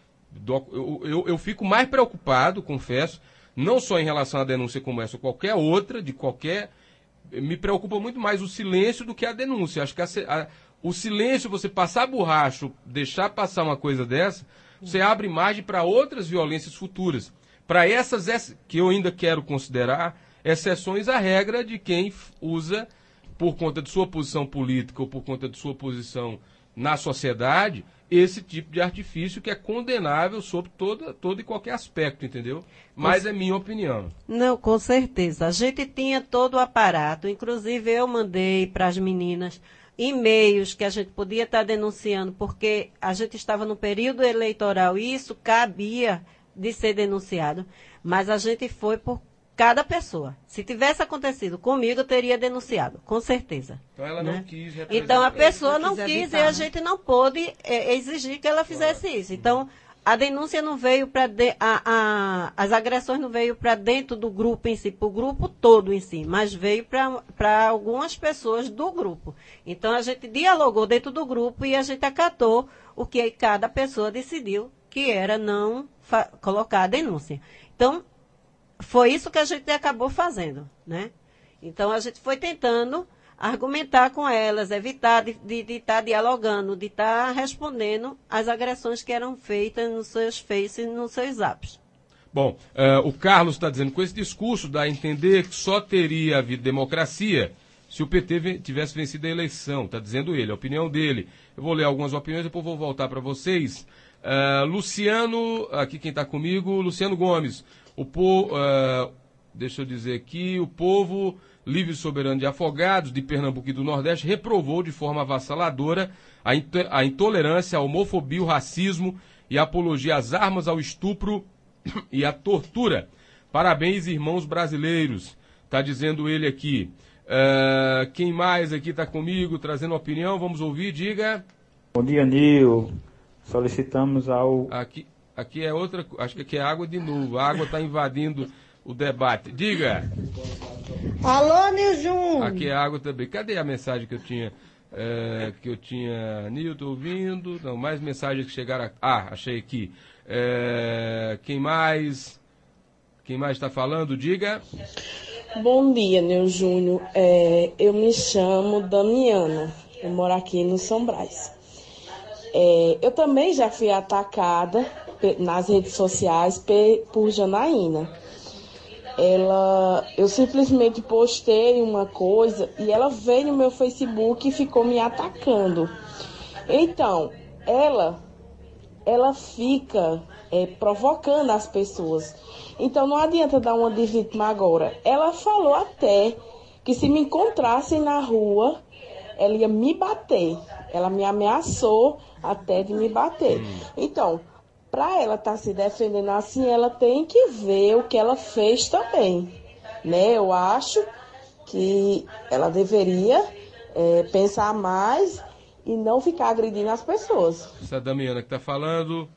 Eu fico mais preocupado, confesso, não só em relação à denúncia como essa, ou qualquer outra, me preocupa muito mais o silêncio do que a denúncia. Acho que o silêncio, você passar borracho, deixar passar uma coisa dessa, você abre margem para outras violências futuras. Para essas que eu ainda quero considerar exceções à regra de quem usa, por conta de sua posição política ou por conta de sua posição na sociedade, esse tipo de artifício que é condenável sob todo e qualquer aspecto, entendeu? Mas é minha opinião. Não, com certeza. A gente tinha todo o aparato, inclusive eu mandei para as meninas e-mails que a gente podia estar denunciando, porque a gente estava no período eleitoral e isso cabia de ser denunciado, mas a gente foi por cada pessoa. Se tivesse acontecido comigo, eu teria denunciado, com certeza. Então ela não quis representar. Então a pessoa não quis evitar, e a né? gente não pôde exigir que ela fizesse isso. Então a denúncia não veio para as agressões não veio para dentro do grupo em si, para o grupo todo em si, mas veio para algumas pessoas do grupo. Então a gente dialogou dentro do grupo e a gente acatou o que cada pessoa decidiu, que era não colocar a denúncia. Então foi isso que a gente acabou fazendo, né? Então a gente foi tentando argumentar com elas, evitar de estar dialogando, de estar respondendo às agressões que eram feitas nos seus faces e nos seus apps. Bom, o Carlos está dizendo, com esse discurso dá a entender que só teria havido democracia se o PT tivesse vencido a eleição, está dizendo ele, a opinião dele. Eu vou ler algumas opiniões, depois vou voltar para vocês. Luciano, aqui quem está comigo, Luciano Gomes. Deixa eu dizer aqui, o povo livre e soberano de Afogados, de Pernambuco e do Nordeste, reprovou de forma avassaladora a intolerância, a homofobia, o racismo e a apologia às armas, ao estupro e à tortura. Parabéns, irmãos brasileiros, está dizendo ele aqui. Quem mais aqui está comigo, trazendo opinião? Vamos ouvir, diga. Bom dia, Nil. Solicitamos ao... Aqui é outra, acho que aqui é água de novo. A água está invadindo o debate. Diga. Alô, Nil Júnior. Aqui é água também. Cadê a mensagem que eu tinha? Nil, tô ouvindo. Não, mais mensagens que chegaram. Achei aqui. Quem mais está falando? Diga. Bom dia, Nil Júnior. Eu me chamo Damiana. Eu moro aqui no São Brás. Eu também já fui atacada nas redes sociais por Janaína. Eu simplesmente postei uma coisa e ela veio no meu Facebook e ficou me atacando. Então, ela fica provocando as pessoas. Então, não adianta dar uma de vítima agora. Ela falou até que se me encontrassem na rua, ela ia me bater. Ela me ameaçou até de me bater. Então, para ela estar se defendendo assim, ela tem que ver o que ela fez também, né? Eu acho que ela deveria pensar mais e não ficar agredindo as pessoas. Essa Damiana que está falando.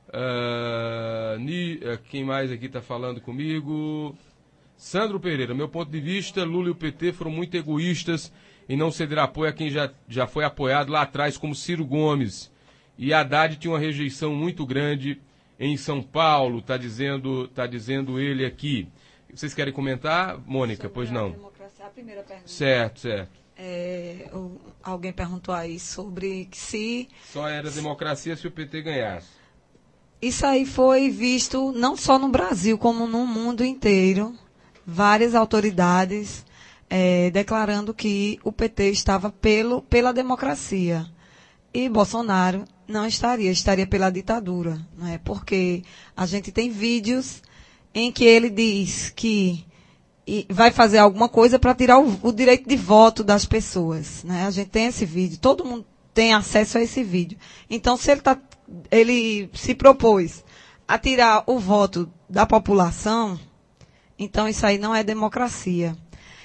Quem mais aqui está falando comigo? Sandro Pereira, meu ponto de vista, Lula e o PT foram muito egoístas em não ceder apoio a quem já foi apoiado lá atrás, como Ciro Gomes. E Haddad tinha uma rejeição muito grande em São Paulo, está dizendo ele aqui. Vocês querem comentar, Mônica? Sobre Pois a não. democracia, a primeira pergunta. Certo. Alguém perguntou aí sobre se... Só era democracia se o PT ganhasse. Isso aí foi visto não só no Brasil, como no mundo inteiro. Várias autoridades declarando que o PT estava pela democracia. E Bolsonaro não estaria pela ditadura. Não é? Porque a gente tem vídeos em que ele diz que vai fazer alguma coisa para tirar o direito de voto das pessoas. Né? A gente tem esse vídeo, todo mundo tem acesso a esse vídeo. Então, se ele se propôs a tirar o voto da população, então isso aí não é democracia.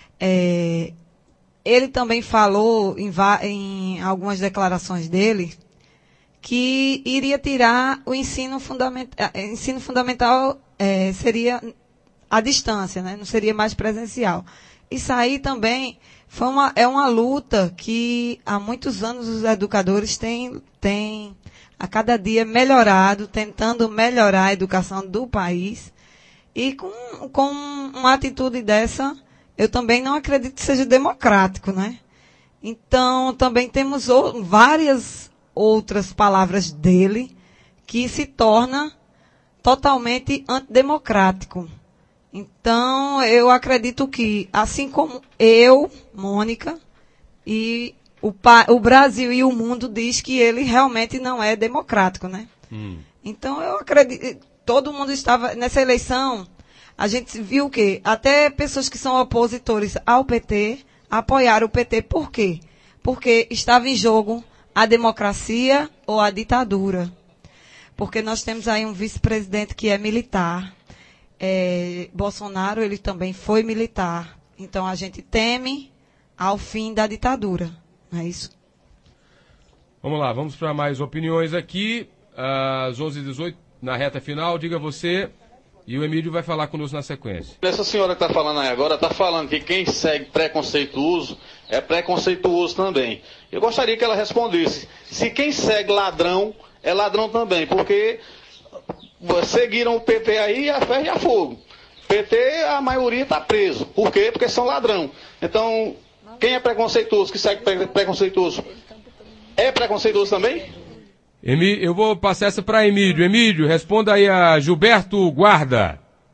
Ele também falou em algumas declarações dele que iria tirar o ensino fundamental, seria à distância, né? Não seria mais presencial. Isso aí também é uma luta que há muitos anos os educadores têm a cada dia melhorado, tentando melhorar a educação do país. E com uma atitude dessa, eu também não acredito que seja democrático, né? Então, também temos várias outras palavras dele que se torna totalmente antidemocrático. Então, eu acredito que, assim como eu, Mônica, e o Brasil e o mundo diz que ele realmente não é democrático, né? Então, eu acredito, todo mundo estava, nessa eleição, a gente viu o quê? Até pessoas que são opositores ao PT apoiaram o PT. Por quê? Porque estava em jogo a democracia ou a ditadura. Porque nós temos aí um vice-presidente que é militar. Bolsonaro, ele também foi militar. Então, a gente teme ao fim da ditadura. Não é isso? Vamos lá, vamos para mais opiniões aqui. Às 11h18, na reta final, diga você, e o Emílio vai falar conosco na sequência. Essa senhora que está falando aí agora, está falando que quem segue preconceituoso é preconceituoso também. Eu gostaria que ela respondesse se quem segue ladrão é ladrão também, porque seguiram o PT aí a ferro e a fogo. PT, a maioria está preso. Por quê? Porque são ladrão. Então, quem é preconceituoso, que segue preconceituoso, é preconceituoso também? Eu vou passar essa para Emílio. Emílio, responda aí a Gilberto Guarda.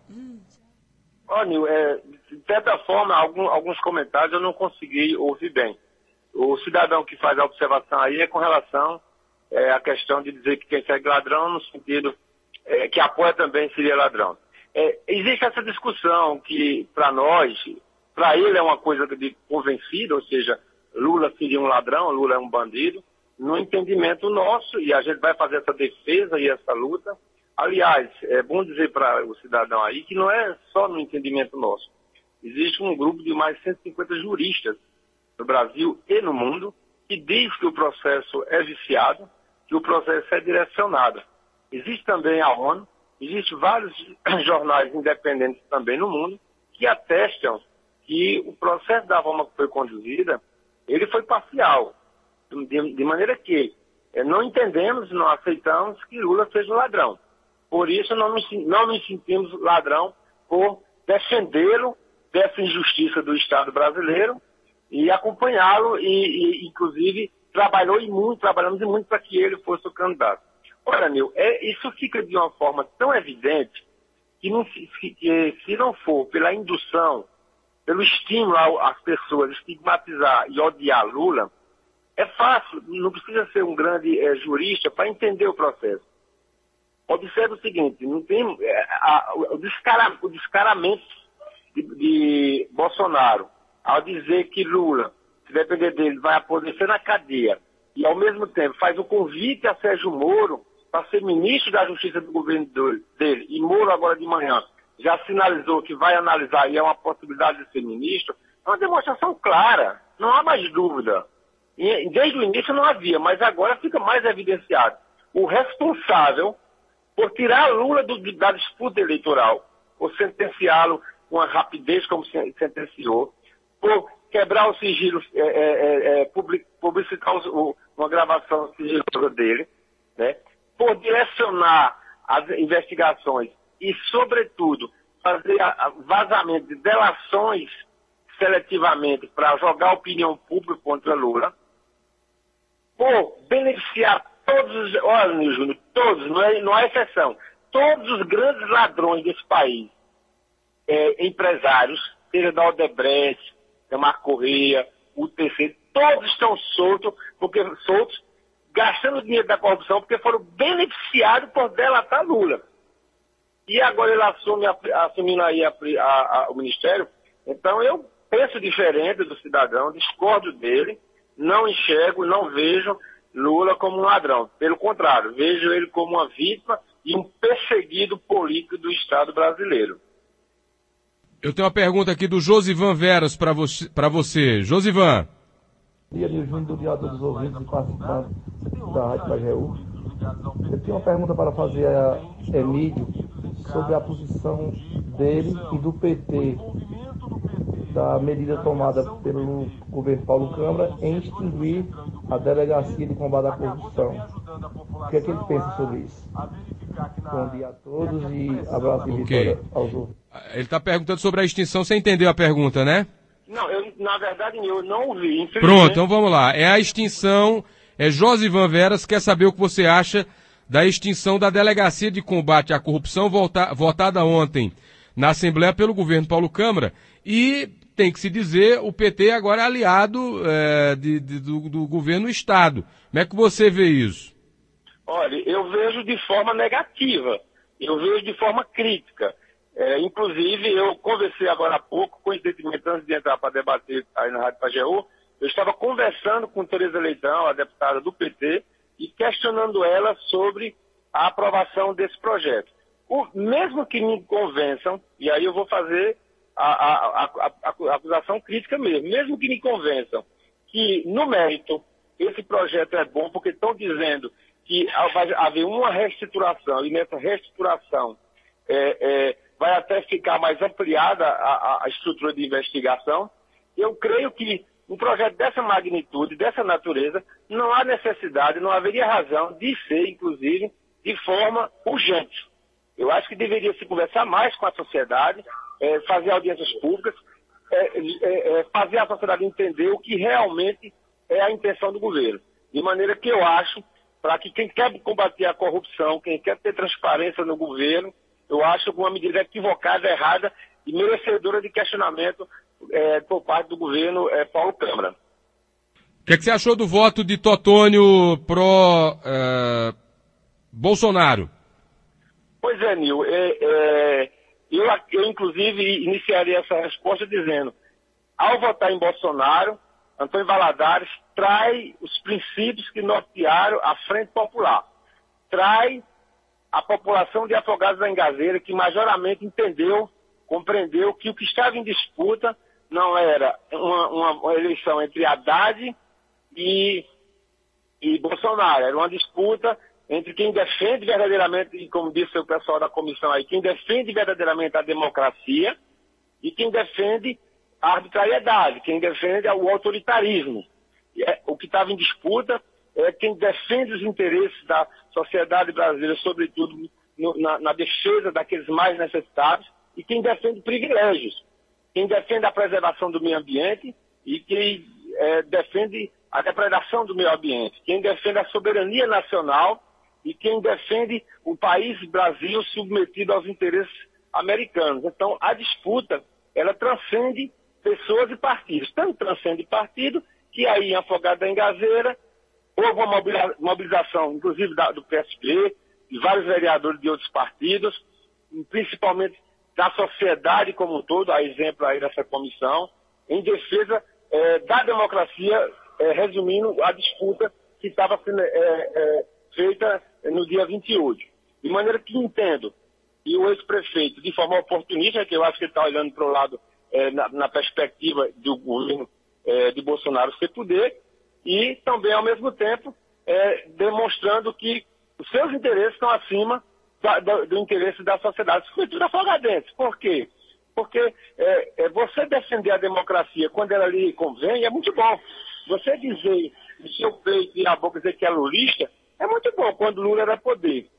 Olha, de certa forma, alguns comentários eu não consegui ouvir bem. O cidadão que faz a observação aí é com relação à questão de dizer que quem segue ladrão, no sentido que apoia também seria ladrão. Existe essa discussão que, para ele é uma coisa de convencido, ou seja, Lula seria um ladrão, Lula é um bandido. No entendimento nosso, e a gente vai fazer essa defesa e essa luta. Aliás, é bom dizer para o cidadão aí que não é só no entendimento nosso. Existe um grupo de mais de 150 juristas no Brasil e no mundo que diz que o processo é viciado, que o processo é direcionado. Existe também a ONU, existem vários jornais independentes também no mundo que atestam que o processo da forma que foi conduzida, ele foi parcial. De maneira que não entendemos, não aceitamos que Lula seja um ladrão. Por isso, não nos sentimos ladrão por defendê-lo dessa injustiça do Estado brasileiro e acompanhá-lo e inclusive, trabalhamos muito para que ele fosse o candidato. Olha, isso fica de uma forma tão evidente que se não for pela indução, pelo estímulo às pessoas estigmatizar e odiar Lula, é fácil, não precisa ser um grande jurista para entender o processo. Observe o seguinte, não tem, o descaramento de Bolsonaro ao dizer que Lula, se depender dele, vai apodrecer na cadeia e, ao mesmo tempo, faz o convite a Sérgio Moro para ser ministro da Justiça do governo dele, e Moro, agora de manhã, já sinalizou que vai analisar e é uma possibilidade de ser ministro, é uma demonstração clara, não há mais dúvida. E desde o início não havia, mas agora fica mais evidenciado. O responsável por tirar Lula da disputa eleitoral, por sentenciá-lo com a rapidez como sentenciou, por quebrar o sigilo, publicitar uma gravação sigilosa dele, né? Por direcionar as investigações e, sobretudo, fazer vazamento de delações seletivamente para jogar a opinião pública contra Lula, por beneficiar todos, olha, Júnior, todos, não há exceção, todos os grandes ladrões desse país, empresários, seja da Odebrecht, da Marco Correia, o TC, todos estão soltos, gastando dinheiro da corrupção, porque foram beneficiados por delatar Lula. E agora ele assumindo aí o Ministério, então eu penso diferente do cidadão, discordo dele, não enxergo, não vejo Lula como um ladrão. Pelo contrário, vejo ele como uma vítima e um perseguido político do Estado brasileiro. Eu tenho uma pergunta aqui do Josivan Veras para você. Josivan. Bom dia, Nil Júnior, do dia a todos os ouvintes e participantes da Rádio Pajeú. Eu tenho uma pergunta para fazer a Emílio sobre a posição dele e do PT da medida tomada pelo governo Paulo Câmara em extinguir a Delegacia de Combate à Corrupção. O que é que ele pensa sobre isso? Bom dia a todos e abraço e vitória aos ouvintes. Ele está perguntando sobre a extinção, você entendeu a pergunta, né? Não, na verdade eu não ouvi. Pronto, então vamos lá. É a extinção, Josivan Veras quer saber o que você acha da extinção da Delegacia de Combate à Corrupção votada ontem na Assembleia pelo governo Paulo Câmara e, tem que se dizer, o PT agora é aliado do governo do Estado. Como é que você vê isso? Olha, eu vejo de forma negativa, eu vejo de forma crítica. Inclusive, eu conversei agora há pouco, coincidentemente, antes de entrar para debater aí na Rádio Pajeú, eu estava conversando com Tereza Leitão, a deputada do PT, e questionando ela sobre a aprovação desse projeto. Mesmo que me convençam, e aí eu vou fazer a acusação crítica mesmo que me convençam que, no mérito, esse projeto é bom, porque estão dizendo que vai haver uma reestruturação, e nessa reestruturação vai até ficar mais ampliada a estrutura de investigação. Eu creio que um projeto dessa magnitude, dessa natureza, não há necessidade, não haveria razão de ser, inclusive, de forma urgente. Eu acho que deveria se conversar mais com a sociedade, fazer audiências públicas, fazer a sociedade entender o que realmente é a intenção do governo. De maneira que eu acho, para que quem quer combater a corrupção, quem quer ter transparência no governo, eu acho que uma medida equivocada, errada e merecedora de questionamento por parte do governo Paulo Câmara. O que você achou do voto de Totônio pró Bolsonaro? Pois é, Nil. Eu, inclusive, iniciaria essa resposta dizendo, ao votar em Bolsonaro, Antônio Valadares trai os princípios que nortearam a Frente Popular. Trai a população de Afogados da Engazeira, que majoramente compreendeu que o que estava em disputa não era uma eleição entre Haddad e Bolsonaro, era uma disputa entre quem defende verdadeiramente, e como disse o pessoal da comissão aí, quem defende verdadeiramente a democracia e quem defende a arbitrariedade, quem defende o autoritarismo. O que estava em disputa é quem defende os interesses da sociedade brasileira, sobretudo na defesa daqueles mais necessitados, e quem defende privilégios, quem defende a preservação do meio ambiente e quem defende a depredação do meio ambiente, quem defende a soberania nacional e quem defende o país Brasil submetido aos interesses americanos. Então, a disputa, ela transcende pessoas e partidos. Tanto transcende partido que aí em Afogados da Engazeira houve uma mobilização, inclusive do PSB, de vários vereadores de outros partidos, principalmente da sociedade como um todo, a exemplo aí dessa comissão, em defesa da democracia, resumindo a disputa que estava sendo feita no dia 28. De maneira que entendo, e o ex-prefeito, de forma oportunista, que eu acho que ele está olhando para o lado na perspectiva do governo de Bolsonaro ser poder, e também, ao mesmo tempo, demonstrando que os seus interesses estão acima do interesse da sociedade, sobretudo afogadense. Por quê? Porque você defender a democracia quando ela lhe convém é muito bom. Você dizer no seu peito e na boca dizer que é lulista é muito bom quando Lula era poder.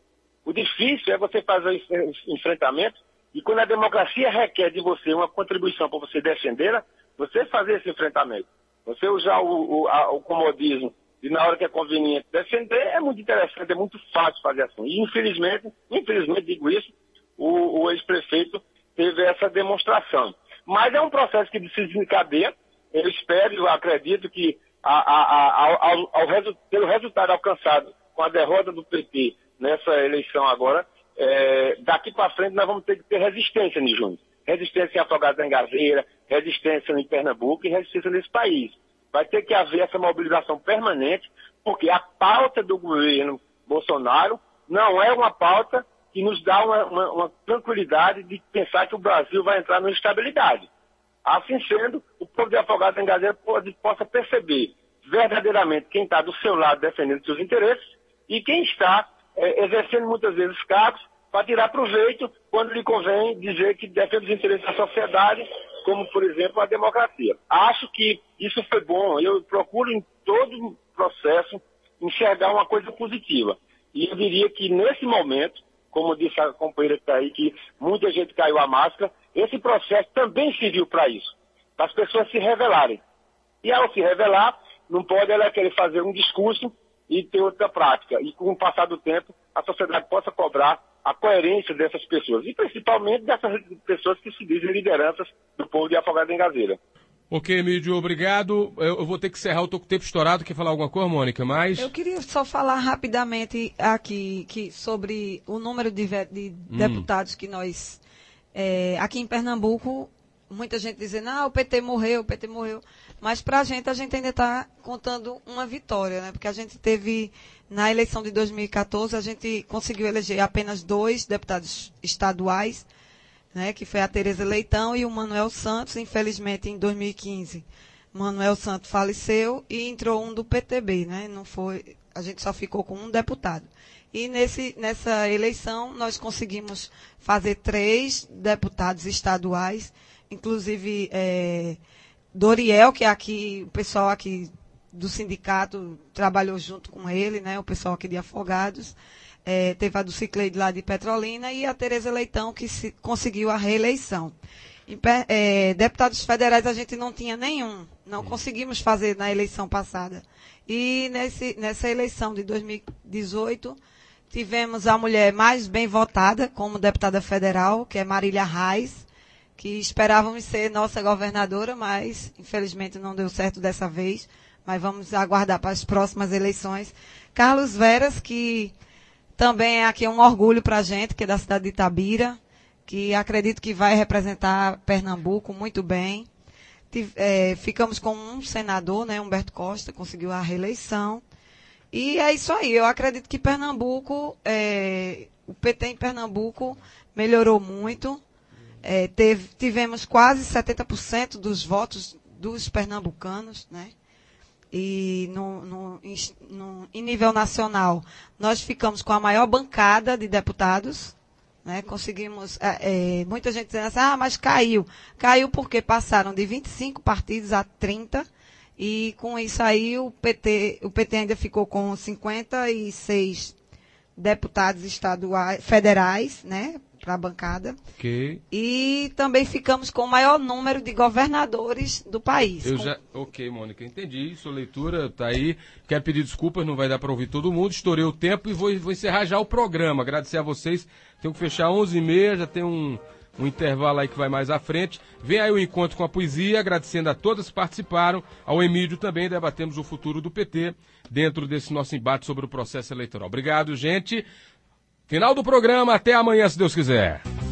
O difícil é você fazer esse enfrentamento e quando a democracia requer de você uma contribuição para você defendê-la, você fazer esse enfrentamento. Você usar o comodismo e na hora que é conveniente defender é muito interessante, é muito fácil fazer assim. E infelizmente digo isso, o ex-prefeito teve essa demonstração. Mas é um processo que se desencadeia. Eu espero, eu acredito que pelo resultado alcançado com a derrota do PT nessa eleição agora, daqui para frente nós vamos ter que ter resistência, Júnior. Resistência em Afogados da Engazeira, resistência em Pernambuco e resistência nesse país. Vai ter que haver essa mobilização permanente, porque a pauta do governo Bolsonaro não é uma pauta que nos dá uma tranquilidade de pensar que o Brasil vai entrar numa estabilidade. Assim sendo, o povo de Afogados da Engazeira possa perceber verdadeiramente quem está do seu lado defendendo seus interesses e quem está exercendo muitas vezes cargos para tirar proveito quando lhe convém dizer que defende os interesses da sociedade, como, por exemplo, a democracia. Acho que isso foi bom. Eu procuro em todo o processo enxergar uma coisa positiva. E eu diria que nesse momento, como disse a companheira que está aí, que muita gente caiu a máscara, esse processo também serviu para isso, para as pessoas se revelarem. E ao se revelar, não pode ela querer fazer um discurso e ter outra prática. E com o passar do tempo, a sociedade possa cobrar a coerência dessas pessoas. E principalmente dessas pessoas que se dizem lideranças do povo de Afogados da Engazeira. Ok, Emílio, obrigado. Eu vou ter que encerrar, eu estou com o tempo estourado. Quer falar alguma coisa, Mônica? Mas... Eu queria só falar rapidamente aqui sobre o número de deputados que nós... aqui em Pernambuco, muita gente dizendo, o PT morreu. Mas para a gente ainda está contando uma vitória, né? Porque a gente teve, na eleição de 2014, a gente conseguiu eleger apenas 2 deputados estaduais, né? Que foi a Tereza Leitão e o Manuel Santos. Infelizmente, em 2015, Manuel Santos faleceu e entrou um do PTB, né? Não foi, a gente só ficou com um deputado. E nessa eleição, nós conseguimos fazer 3 deputados estaduais, inclusive Doriel, que é aqui, o pessoal aqui do sindicato trabalhou junto com ele, né? O pessoal aqui de Afogados. Teve a do Cicleide lá de Petrolina e a Tereza Leitão, que conseguiu a reeleição. Deputados federais a gente não tinha nenhum, não conseguimos fazer na eleição passada. E nessa eleição de 2018, tivemos a mulher mais bem votada como deputada federal, que é Marília Reis, que esperávamos ser nossa governadora, mas infelizmente não deu certo dessa vez. Mas vamos aguardar para as próximas eleições. Carlos Veras, que também é aqui um orgulho para a gente, que é da cidade de Itabira, que acredito que vai representar Pernambuco muito bem. Ficamos com um senador, né, Humberto Costa, conseguiu a reeleição. E é isso aí, eu acredito que Pernambuco, o PT em Pernambuco melhorou muito. Tivemos quase 70% dos votos dos pernambucanos, né? E em nível nacional, nós ficamos com a maior bancada de deputados, né? Conseguimos, muita gente dizendo assim, mas caiu. Caiu porque passaram de 25 partidos a 30, e com isso aí o PT ainda ficou com 56 deputados federais, né? Para a bancada. Ok. E também ficamos com o maior número de governadores do país. Ok, Mônica, entendi. Sua leitura está aí. Quero pedir desculpas, não vai dar para ouvir todo mundo. Estourei o tempo e vou encerrar já o programa. Agradecer a vocês. Tenho que fechar 11h30, já tem um intervalo aí que vai mais à frente. Vem aí o encontro com a poesia, agradecendo a todos que participaram. Ao Emílio também, debatemos o futuro do PT dentro desse nosso embate sobre o processo eleitoral. Obrigado, gente. Final do programa, até amanhã, se Deus quiser.